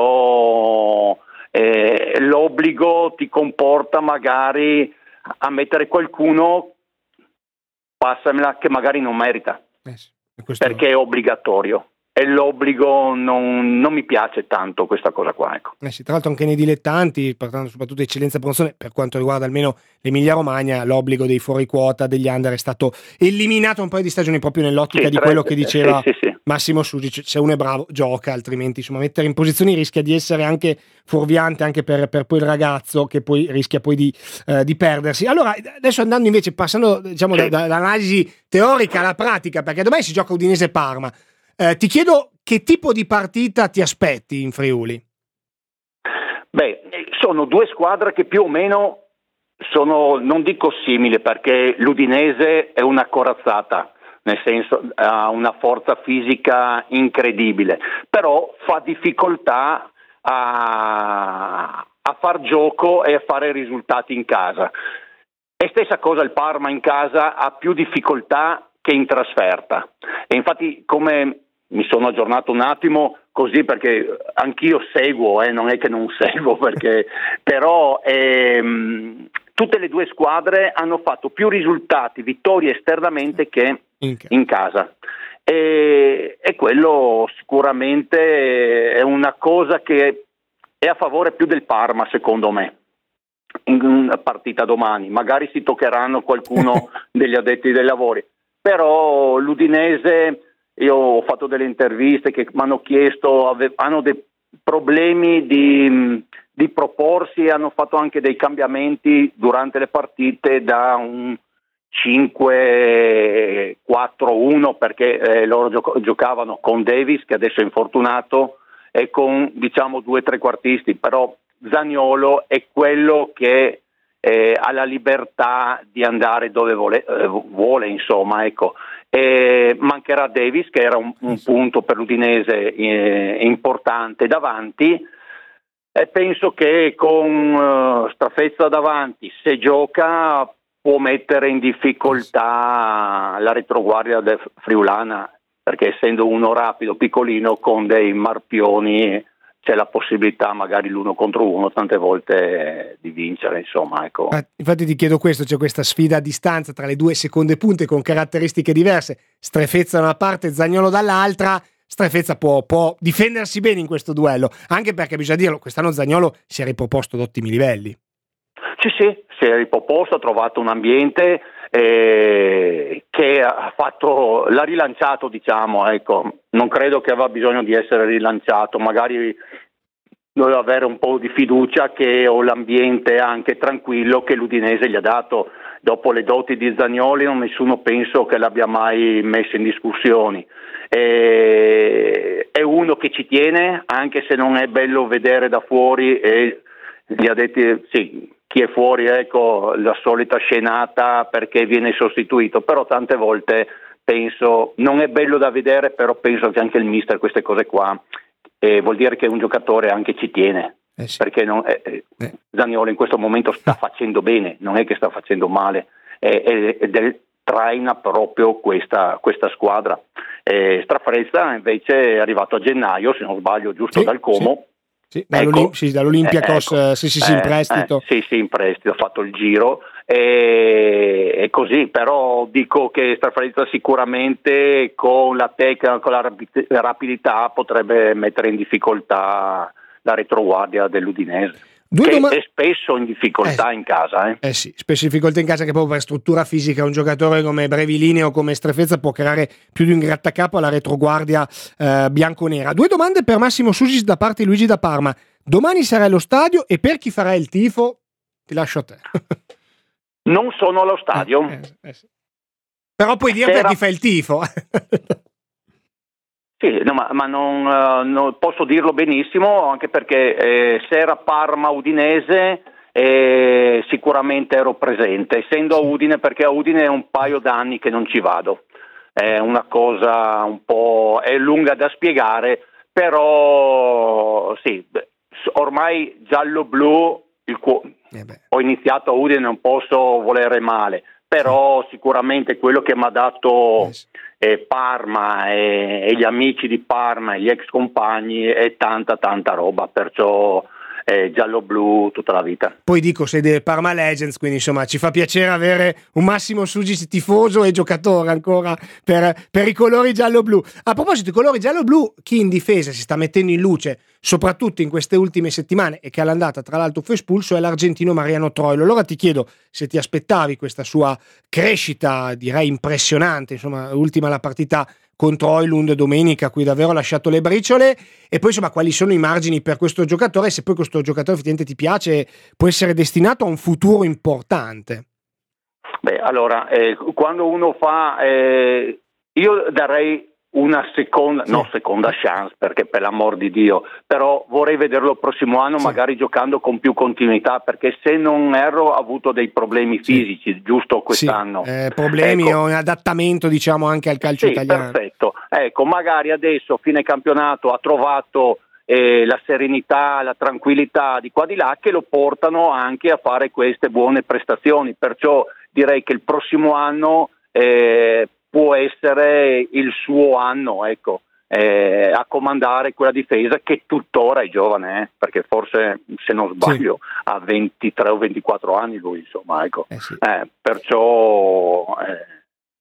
perciò eh, l'obbligo ti comporta magari a mettere qualcuno, passamela, che magari non merita, eh sì, perché è obbligatorio. E l'obbligo non, non mi piace tanto, questa cosa qua, ecco. Eh sì, tra l'altro anche nei dilettanti, parlando soprattutto di eccellenza promozione, per quanto riguarda almeno l'Emilia Romagna, l'obbligo dei fuori quota, degli under è stato eliminato un paio di stagioni proprio nell'ottica sì, di tre, quello che diceva sì, sì, sì. Massimo Susic. Se uno è bravo gioca, altrimenti insomma mettere in posizioni rischia di essere anche fuorviante anche per, per poi il ragazzo, che poi rischia poi di, eh, di perdersi. Allora adesso andando invece, passando diciamo sì. da, dall'analisi teorica alla pratica, perché domani si gioca Udinese-Parma. Eh, ti chiedo che tipo di partita ti aspetti in Friuli? Beh, sono due squadre che più o meno sono, non dico simili, perché l'Udinese è una corazzata, nel senso ha una forza fisica incredibile, però fa difficoltà a, a far gioco e a fare risultati in casa. E stessa cosa il Parma in casa ha più difficoltà che in trasferta. E infatti, come mi sono aggiornato un attimo, così perché anch'io seguo, eh, non è che non seguo, perché però ehm, tutte le due squadre hanno fatto più risultati, vittorie esternamente che in casa. E, e quello sicuramente è una cosa che è a favore più del Parma, secondo me, in una partita domani. Magari si toccheranno qualcuno degli addetti dei lavori, però l'Udinese, io ho fatto delle interviste che mi hanno chiesto, ave, hanno dei problemi di, di proporsi, hanno fatto anche dei cambiamenti durante le partite da un cinque quattro uno, perché eh, loro gioco- giocavano con Davis, che adesso è infortunato, e con diciamo due trequartisti, però Zaniolo è quello che eh, ha la libertà di andare dove vuole, eh, vuole insomma, ecco. E mancherà Davis, che era un, un punto per l'Udinese eh, importante davanti, e penso che con uh, Strafezza davanti, se gioca, può mettere in difficoltà la retroguardia del Friulana, perché essendo uno rapido, piccolino, con dei marpioni c'è la possibilità magari l'uno contro uno tante volte di vincere, insomma, ecco. Infatti ti chiedo questo, c'è questa sfida a distanza tra le due seconde punte con caratteristiche diverse, Strefezza da una parte, Zaniolo dall'altra. Strefezza può, può difendersi bene in questo duello, anche perché bisogna dirlo, quest'anno Zaniolo si è riproposto ad ottimi livelli. Sì, sì, si è riproposto, ha trovato un ambiente eh, che ha fatto, l'ha rilanciato, diciamo, ecco. Non credo che aveva bisogno di essere rilanciato, magari doveva avere un po' di fiducia che o l'ambiente anche tranquillo che l'Udinese gli ha dato. Dopo le doti di Zaniolo nessuno penso che l'abbia mai messo in discussioni. E, è uno che ci tiene, anche se non è bello vedere da fuori, e gli ha detto sì, chi è fuori, ecco, la solita scenata perché viene sostituito, però tante volte penso, non è bello da vedere, però penso che anche il mister queste cose qua eh, vuol dire che un giocatore anche ci tiene, eh sì. Perché non, eh, eh. Zaniolo in questo momento sta facendo bene, non è che sta facendo male, eh, eh, ed è, traina proprio questa, questa squadra. Eh, Strafrezza invece è arrivato a gennaio, se non sbaglio, giusto, sì, dal Como. Sì. Sì, dall'Olim- ecco, sì, dall'Olympiacos, eh, ecco, sì, sì, sì, in prestito. Eh, eh, sì, sì, in prestito, ha fatto il giro e, e così, però dico che Strafrezza sicuramente con la tecnica, con la rapid- rapidità potrebbe mettere in difficoltà la retroguardia dell'Udinese. Due che doma- è spesso in difficoltà eh, in casa. Eh. eh sì, spesso in difficoltà in casa, che proprio per struttura fisica un giocatore come Breviline o come Strefezza può creare più di un grattacapo alla retroguardia eh, bianconera. Due domande per Massimo Susis da parte di Luigi da Parma. Domani sarà allo stadio e per chi farà il tifo? Ti lascio a te. Non sono allo stadio. Eh, eh, eh, sì. Però puoi dire per chi fa il tifo. Sì, no, ma, ma non, uh, non posso dirlo benissimo, anche perché eh, se era Parma Udinese eh, sicuramente ero presente, essendo a Udine, perché a Udine è un paio d'anni che non ci vado. È una cosa un po' è lunga da spiegare, però sì, ormai giallo-blu il cu- eh ho iniziato a Udine, non posso volere male, però sì. Sicuramente quello che mi ha dato eh sì. eh, Parma e, e gli amici di Parma e gli ex compagni è tanta tanta roba, perciò eh, giallo-blu tutta la vita. Poi dico, sei del Parma Legends, quindi insomma ci fa piacere avere un Massimo Sugis tifoso e giocatore ancora per, per i colori giallo-blu. A proposito, i colori giallo-blu, chi in difesa si sta mettendo in luce soprattutto in queste ultime settimane e che all'andata tra l'altro fu espulso è l'argentino Mariano Troilo. Allora ti chiedo se ti aspettavi questa sua crescita, direi impressionante, insomma ultima la partita contro Oilund domenica, a cui davvero ha lasciato le briciole, e poi insomma quali sono i margini per questo giocatore, e se poi questo giocatore effettivamente ti piace può essere destinato a un futuro importante. Beh, allora eh, quando uno fa eh, io darei una seconda, sì. no seconda chance, perché per l'amor di Dio, però vorrei vederlo il prossimo anno, sì. magari giocando con più continuità, perché se non erro ha avuto dei problemi fisici, sì. giusto quest'anno. Sì. Eh, problemi ecco. o un adattamento diciamo anche al calcio sì, italiano. Perfetto, ecco, magari adesso fine campionato ha trovato eh, la serenità, la tranquillità di qua di là che lo portano anche a fare queste buone prestazioni, perciò direi che il prossimo anno eh, può essere il suo anno, ecco. eh, a comandare quella difesa che tuttora è giovane, eh, perché forse, se non sbaglio, sì, ha ventitré o ventiquattro anni lui, insomma, ecco. Eh sì. eh, perciò eh,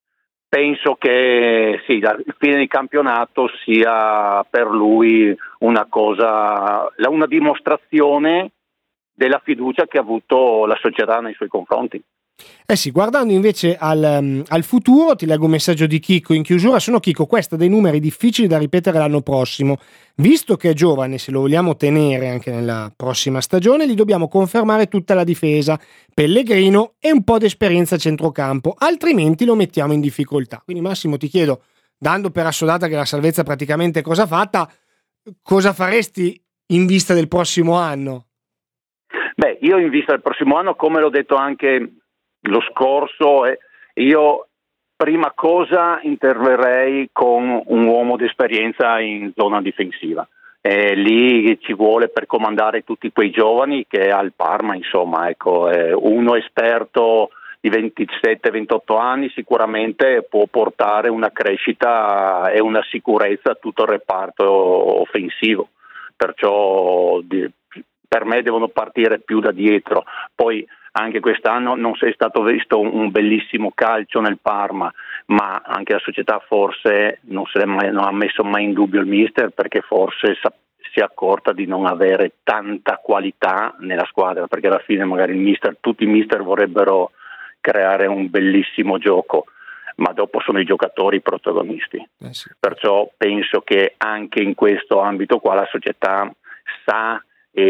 penso che sì, la, il fine di campionato sia per lui una cosa, una dimostrazione della fiducia che ha avuto la società nei suoi confronti. Eh sì, guardando invece al, um, al futuro, ti leggo un messaggio di Chicco in chiusura. Sono Chicco, questo dei numeri difficili da ripetere l'anno prossimo. Visto che è giovane, se lo vogliamo tenere anche nella prossima stagione, gli dobbiamo confermare tutta la difesa, Pellegrino e un po' di esperienza a centrocampo, altrimenti lo mettiamo in difficoltà. Quindi Massimo, ti chiedo, dando per assodata che la salvezza praticamente è cosa fatta, cosa faresti in vista del prossimo anno? Beh, io in vista del prossimo anno, come l'ho detto anche lo scorso, eh, io prima cosa interverrei con un uomo d'esperienza in zona difensiva. Eh, lì ci vuole per comandare tutti quei giovani che ha il Parma, insomma, ecco, eh, uno esperto di ventisette ventotto anni sicuramente può portare una crescita e una sicurezza a tutto il reparto offensivo, perciò di, per me devono partire più da dietro. Poi anche quest'anno non si è stato visto un bellissimo calcio nel Parma, ma anche la società forse non, se mai, non ha messo mai in dubbio il mister, perché forse sa, si è accorta di non avere tanta qualità nella squadra, perché alla fine magari il mister, tutti i mister vorrebbero creare un bellissimo gioco, ma dopo sono i giocatori i protagonisti. Eh sì. Perciò penso che anche in questo ambito qua la società sa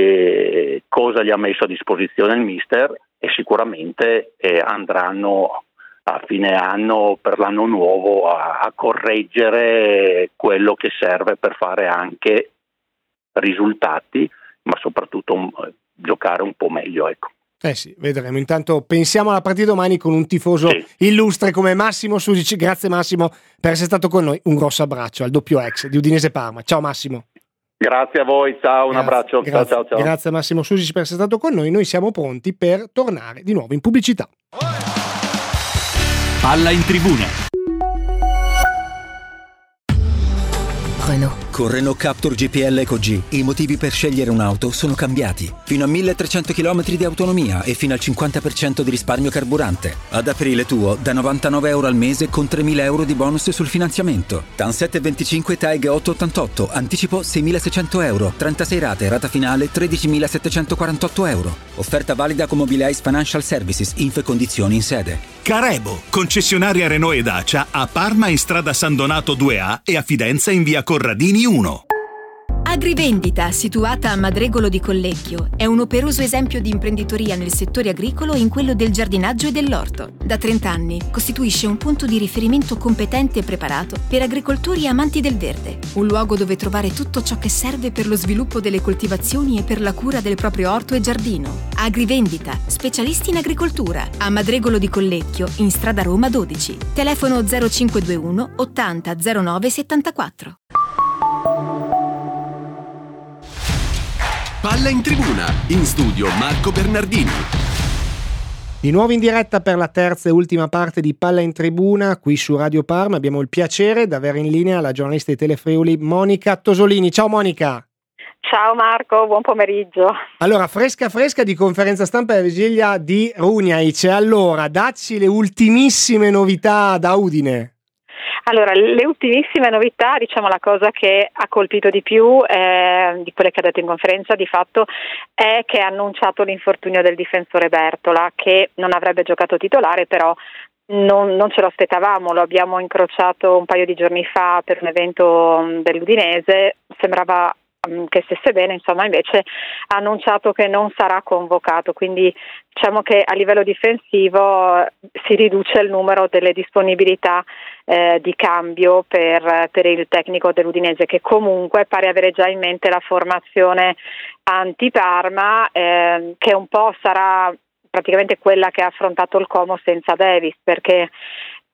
eh, cosa gli ha messo a disposizione il mister, e sicuramente eh, andranno a fine anno, per l'anno nuovo, a, a correggere quello che serve per fare anche risultati, ma soprattutto un, giocare un po' meglio, ecco. Eh sì, vedremo. Intanto pensiamo alla partita domani con un tifoso sì. illustre come Massimo Susic. Grazie Massimo per essere stato con noi, un grosso abbraccio al doppio ex di Udinese Parma. Ciao Massimo. Grazie a voi, ciao, un grazie, abbraccio, grazie, ciao, ciao, ciao. Grazie a Massimo Susic per essere stato con noi. Noi siamo pronti per tornare di nuovo in pubblicità. Palla in tribuna. Renault. Con Renault Captur G P L Eco G i motivi per scegliere un'auto sono cambiati. Fino a milletrecento chilometri di autonomia e fino al cinquanta per cento di risparmio carburante. Ad aprile tuo da novantanove euro al mese con tremila euro di bonus sul finanziamento. T A N sette venticinque T A E G ottocentottantotto, anticipo seimilaseicento euro, trentasei rate, rata finale tredicimilasettecentoquarantotto euro. Offerta valida con Mobilize Financial Services, info e condizioni in sede. Carebo, concessionaria Renault e Dacia a Parma in strada San Donato due A e a Fidenza in via Corradini uno. Agrivendita, situata a Madregolo di Collecchio, è un operoso esempio di imprenditoria nel settore agricolo e in quello del giardinaggio e dell'orto. Da trenta anni costituisce un punto di riferimento competente e preparato per agricoltori e amanti del verde, un luogo dove trovare tutto ciò che serve per lo sviluppo delle coltivazioni e per la cura del proprio orto e giardino. Agrivendita, specialisti in agricoltura, a Madregolo di Collecchio, in strada Roma dodici. Telefono zero cinque due uno ottanta zero nove settantaquattro. Palla in tribuna, in studio Marco Bernardini. Di nuovo in diretta per la terza e ultima parte di Palla in tribuna qui su Radio Parma. Abbiamo il piacere di avere in linea la giornalista di Telefriuli Monica Tosolini. Ciao Monica. Ciao Marco, buon pomeriggio. Allora, fresca fresca di conferenza stampa e vigilia di Runjaic. Allora, dacci le ultimissime novità da Udine. Allora, le ultimissime novità, diciamo la cosa che ha colpito di più eh, di quelle che ha detto in conferenza di fatto è che ha annunciato l'infortunio del difensore Bertola, che non avrebbe giocato titolare, però non, non ce lo aspettavamo, lo abbiamo incrociato un paio di giorni fa per un evento dell'Udinese, sembrava che stesse bene, insomma invece ha annunciato che non sarà convocato, quindi diciamo che a livello difensivo si riduce il numero delle disponibilità eh, di cambio per, per il tecnico dell'Udinese, che comunque pare avere già in mente la formazione anti-Parma, eh, che un po' sarà praticamente quella che ha affrontato il Como senza Davis, perché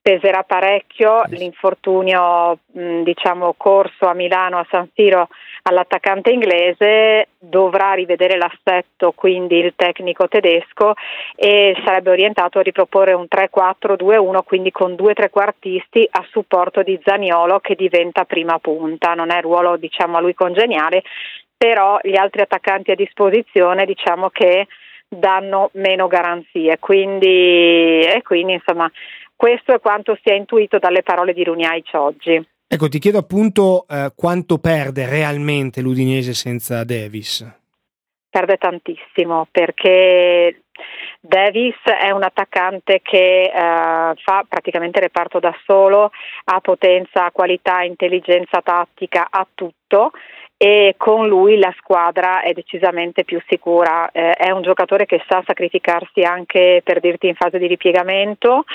peserà parecchio l'infortunio mh, diciamo corso a Milano, a San Siro, all'attaccante inglese. Dovrà rivedere l'assetto quindi il tecnico tedesco e sarebbe orientato a riproporre un tre quattro due uno, quindi con due trequartisti a supporto di Zaniolo, che diventa prima punta. Non è ruolo diciamo a lui congeniale, però gli altri attaccanti a disposizione diciamo che danno meno garanzie, quindi e quindi insomma questo è quanto si è intuito dalle parole di Runjaic oggi. Ecco, ti chiedo appunto eh, quanto perde realmente l'Udinese senza Davis? Perde tantissimo, perché Davis è un attaccante che eh, fa praticamente reparto da solo, ha potenza, qualità, intelligenza tattica, ha tutto, e con lui la squadra è decisamente più sicura. Eh, è un giocatore che sa sacrificarsi anche, per dirti, in fase di ripiegamento,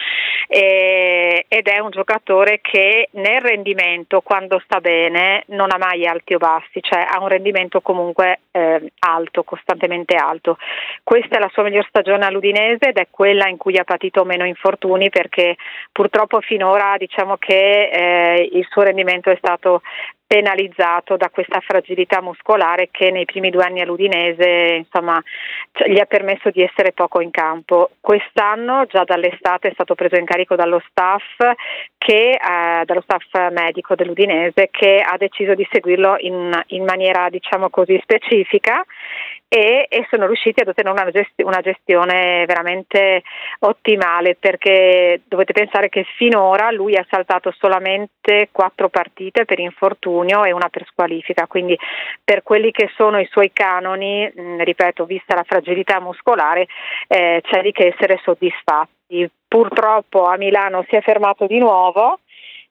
eh, ed è un giocatore che nel rendimento, quando sta bene, non ha mai alti o bassi, cioè ha un rendimento comunque eh, alto, costantemente alto. Questa è la sua miglior stagione all'Udinese ed è quella in cui ha patito meno infortuni, perché purtroppo finora diciamo che eh, il suo rendimento è stato penalizzato da questa fragilità muscolare che nei primi due anni all'Udinese insomma gli ha permesso di essere poco in campo. Quest'anno già dall'estate è stato preso in carico dallo staff che eh, dallo staff medico dell'Udinese, che ha deciso di seguirlo in, in maniera diciamo così specifica, e, e sono riusciti ad ottenere una, gesti- una gestione veramente ottimale, perché dovete pensare che finora lui ha saltato solamente quattro partite per infortunio e una per squalifica, quindi per quelli che sono i suoi canoni, mh, ripeto, vista la fragilità muscolare, eh, c'è di che essere soddisfatti. Purtroppo a Milano si è fermato di nuovo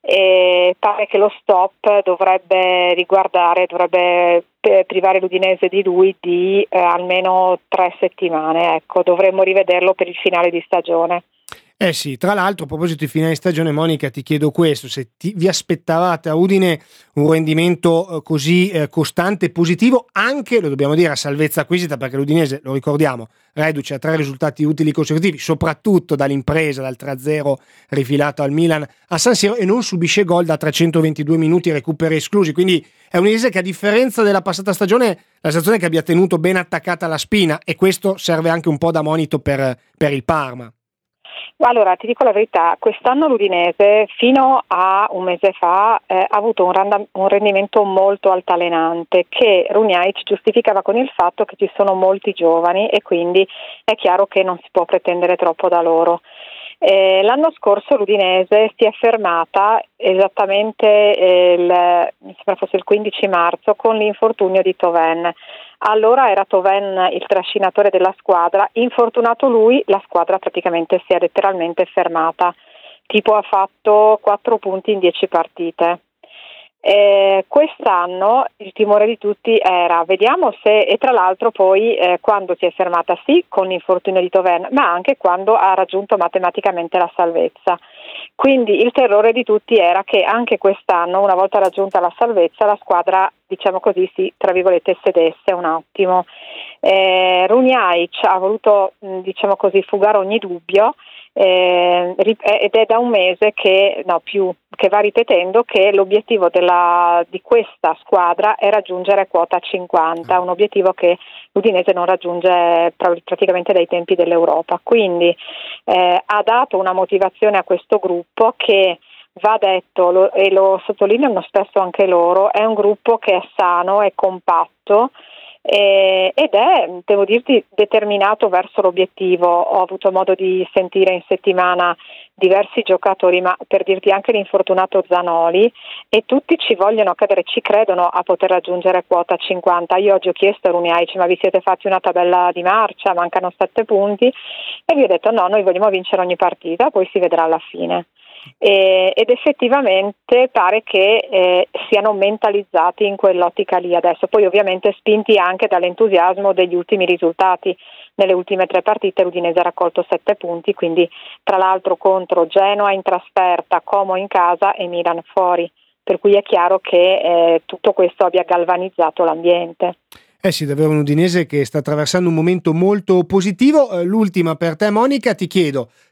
e pare che lo stop dovrebbe riguardare, dovrebbe privare l'Udinese di lui di eh, almeno tre settimane. Ecco, dovremmo rivederlo per il finale di stagione. Eh sì, tra l'altro, a proposito di finale di stagione, Monica, ti chiedo questo: se ti, vi aspettavate a Udine un rendimento eh, così eh, costante e positivo, anche, lo dobbiamo dire, a salvezza acquisita, perché l'Udinese, lo ricordiamo, reduce a tre risultati utili consecutivi, soprattutto dall'impresa, dal tre a zero rifilato al Milan a San Siro, e non subisce gol da trecentoventidue minuti, recuperi esclusi, quindi è un Udinese che, a differenza della passata stagione, la sensazione è che abbia tenuto ben attaccata la spina, e questo serve anche un po' da monito per, per il Parma. Allora, ti dico la verità, quest'anno l'Udinese fino a un mese fa eh, ha avuto un, randa- un rendimento molto altalenante, che Runjaic giustificava con il fatto che ci sono molti giovani e quindi è chiaro che non si può pretendere troppo da loro. Eh, l'anno scorso l'Udinese si è fermata esattamente eh, il, mi sembra fosse il quindici marzo, con l'infortunio di Thauvin. Allora era Thauvin il trascinatore della squadra, infortunato lui, la squadra praticamente si è letteralmente fermata, tipo ha fatto quattro punti in dieci partite. Eh, quest'anno il timore di tutti era vediamo se, e tra l'altro poi eh, quando si è fermata, sì, con l'infortunio di Thauvin, ma anche quando ha raggiunto matematicamente la salvezza. Quindi il terrore di tutti era che anche quest'anno, una volta raggiunta la salvezza, la squadra, diciamo così, si, tra virgolette, sedesse un attimo. Eh, Runjaic ha voluto, diciamo così, fugare ogni dubbio, eh, ed è da un mese che, no più, che va ripetendo che l'obiettivo della, di questa squadra è raggiungere quota cinquanta, un obiettivo che l'Udinese non raggiunge praticamente dai tempi dell'Europa. Quindi eh, ha dato una motivazione a questo gruppo che, va detto, lo, e lo sottolineano spesso anche loro, è un gruppo che è sano, è compatto, Eh, ed è, devo dirti, determinato verso l'obiettivo. Ho avuto modo di sentire in settimana diversi giocatori, ma per dirti anche l'infortunato Zanoli, e tutti ci vogliono credere, ci credono a poter raggiungere quota cinquanta. Io oggi ho chiesto a Runjaic: ma vi siete fatti una tabella di marcia, mancano sette punti? E vi ho detto no, noi vogliamo vincere ogni partita, poi si vedrà alla fine. E, ed effettivamente pare che eh, siano mentalizzati in quell'ottica lì adesso, poi ovviamente spinti anche dall'entusiasmo degli ultimi risultati. Nelle ultime tre partite l'Udinese ha raccolto sette punti, quindi tra l'altro contro Genoa in trasferta, Como in casa e Milan fuori, per cui è chiaro che eh, tutto questo abbia galvanizzato l'ambiente. Eh sì, davvero un Udinese che sta attraversando un momento molto positivo. L'ultima per te, Monica, ti chiedo: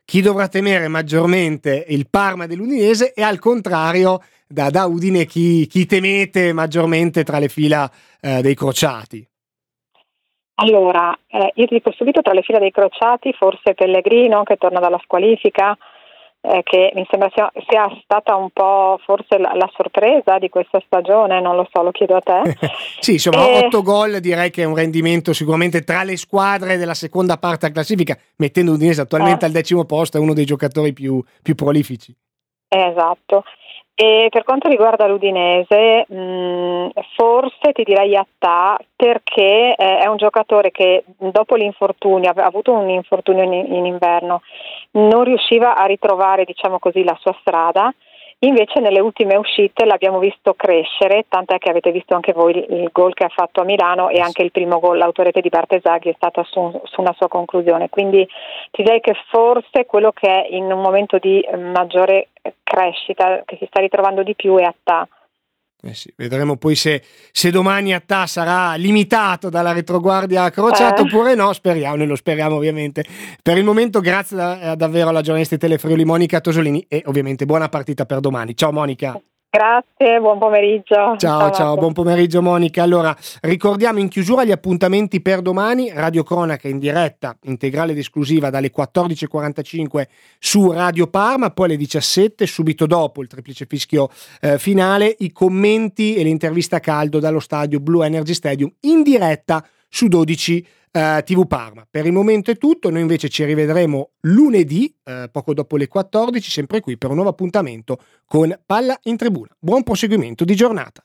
chi dovrà temere maggiormente il Parma dell'Udinese e al contrario da, da Udine chi, chi temete maggiormente tra le fila eh, dei crociati? Allora, eh, io ti dico subito tra le fila dei crociati forse Pellegrino che torna dalla squalifica, eh, che mi sembra sia, sia stata un po' forse la, la sorpresa di questa stagione, non lo so, lo chiedo a te. Sì, insomma, e... otto gol direi che è un rendimento sicuramente tra le squadre della seconda parte della classifica, mettendo Udinese attualmente eh. al decimo posto, è uno dei giocatori più, più prolifici. Esatto. E per quanto riguarda l'Udinese, mh, forse ti direi Yatta, perché eh, è un giocatore che dopo l'infortunio, ha avuto un infortunio in, in inverno, non riusciva a ritrovare, diciamo così, la sua strada. Invece nelle ultime uscite l'abbiamo visto crescere, tant'è che avete visto anche voi il, il gol che ha fatto a Milano e anche il primo gol, l'autorete di Bartesaghi, è stata su, su una sua conclusione. Quindi ti direi che forse quello che è in un momento di maggiore crescita, che si sta ritrovando di più, è Attà. Eh sì, vedremo poi se, se domani Attà sarà limitato dalla retroguardia crociata eh. oppure no, speriamo, noi lo speriamo ovviamente. Per il momento grazie da, davvero alla giornalista di Telefriuli Monica Tosolini e ovviamente buona partita per domani. Ciao Monica. Grazie, buon pomeriggio. Ciao, ciao, ciao, buon pomeriggio Monica. Allora, ricordiamo in chiusura gli appuntamenti per domani: Radio Cronaca in diretta, integrale ed esclusiva dalle quattordici e quarantacinque su Radio Parma, poi alle diciassette, subito dopo il triplice fischio eh, finale, i commenti e l'intervista a caldo dallo stadio Blue Energy Stadium in diretta su dodici Uh, T V Parma. Per il momento è tutto, noi invece ci rivedremo lunedì, uh, poco dopo le quattordici, sempre qui per un nuovo appuntamento con Palla in Tribuna. Buon proseguimento di giornata.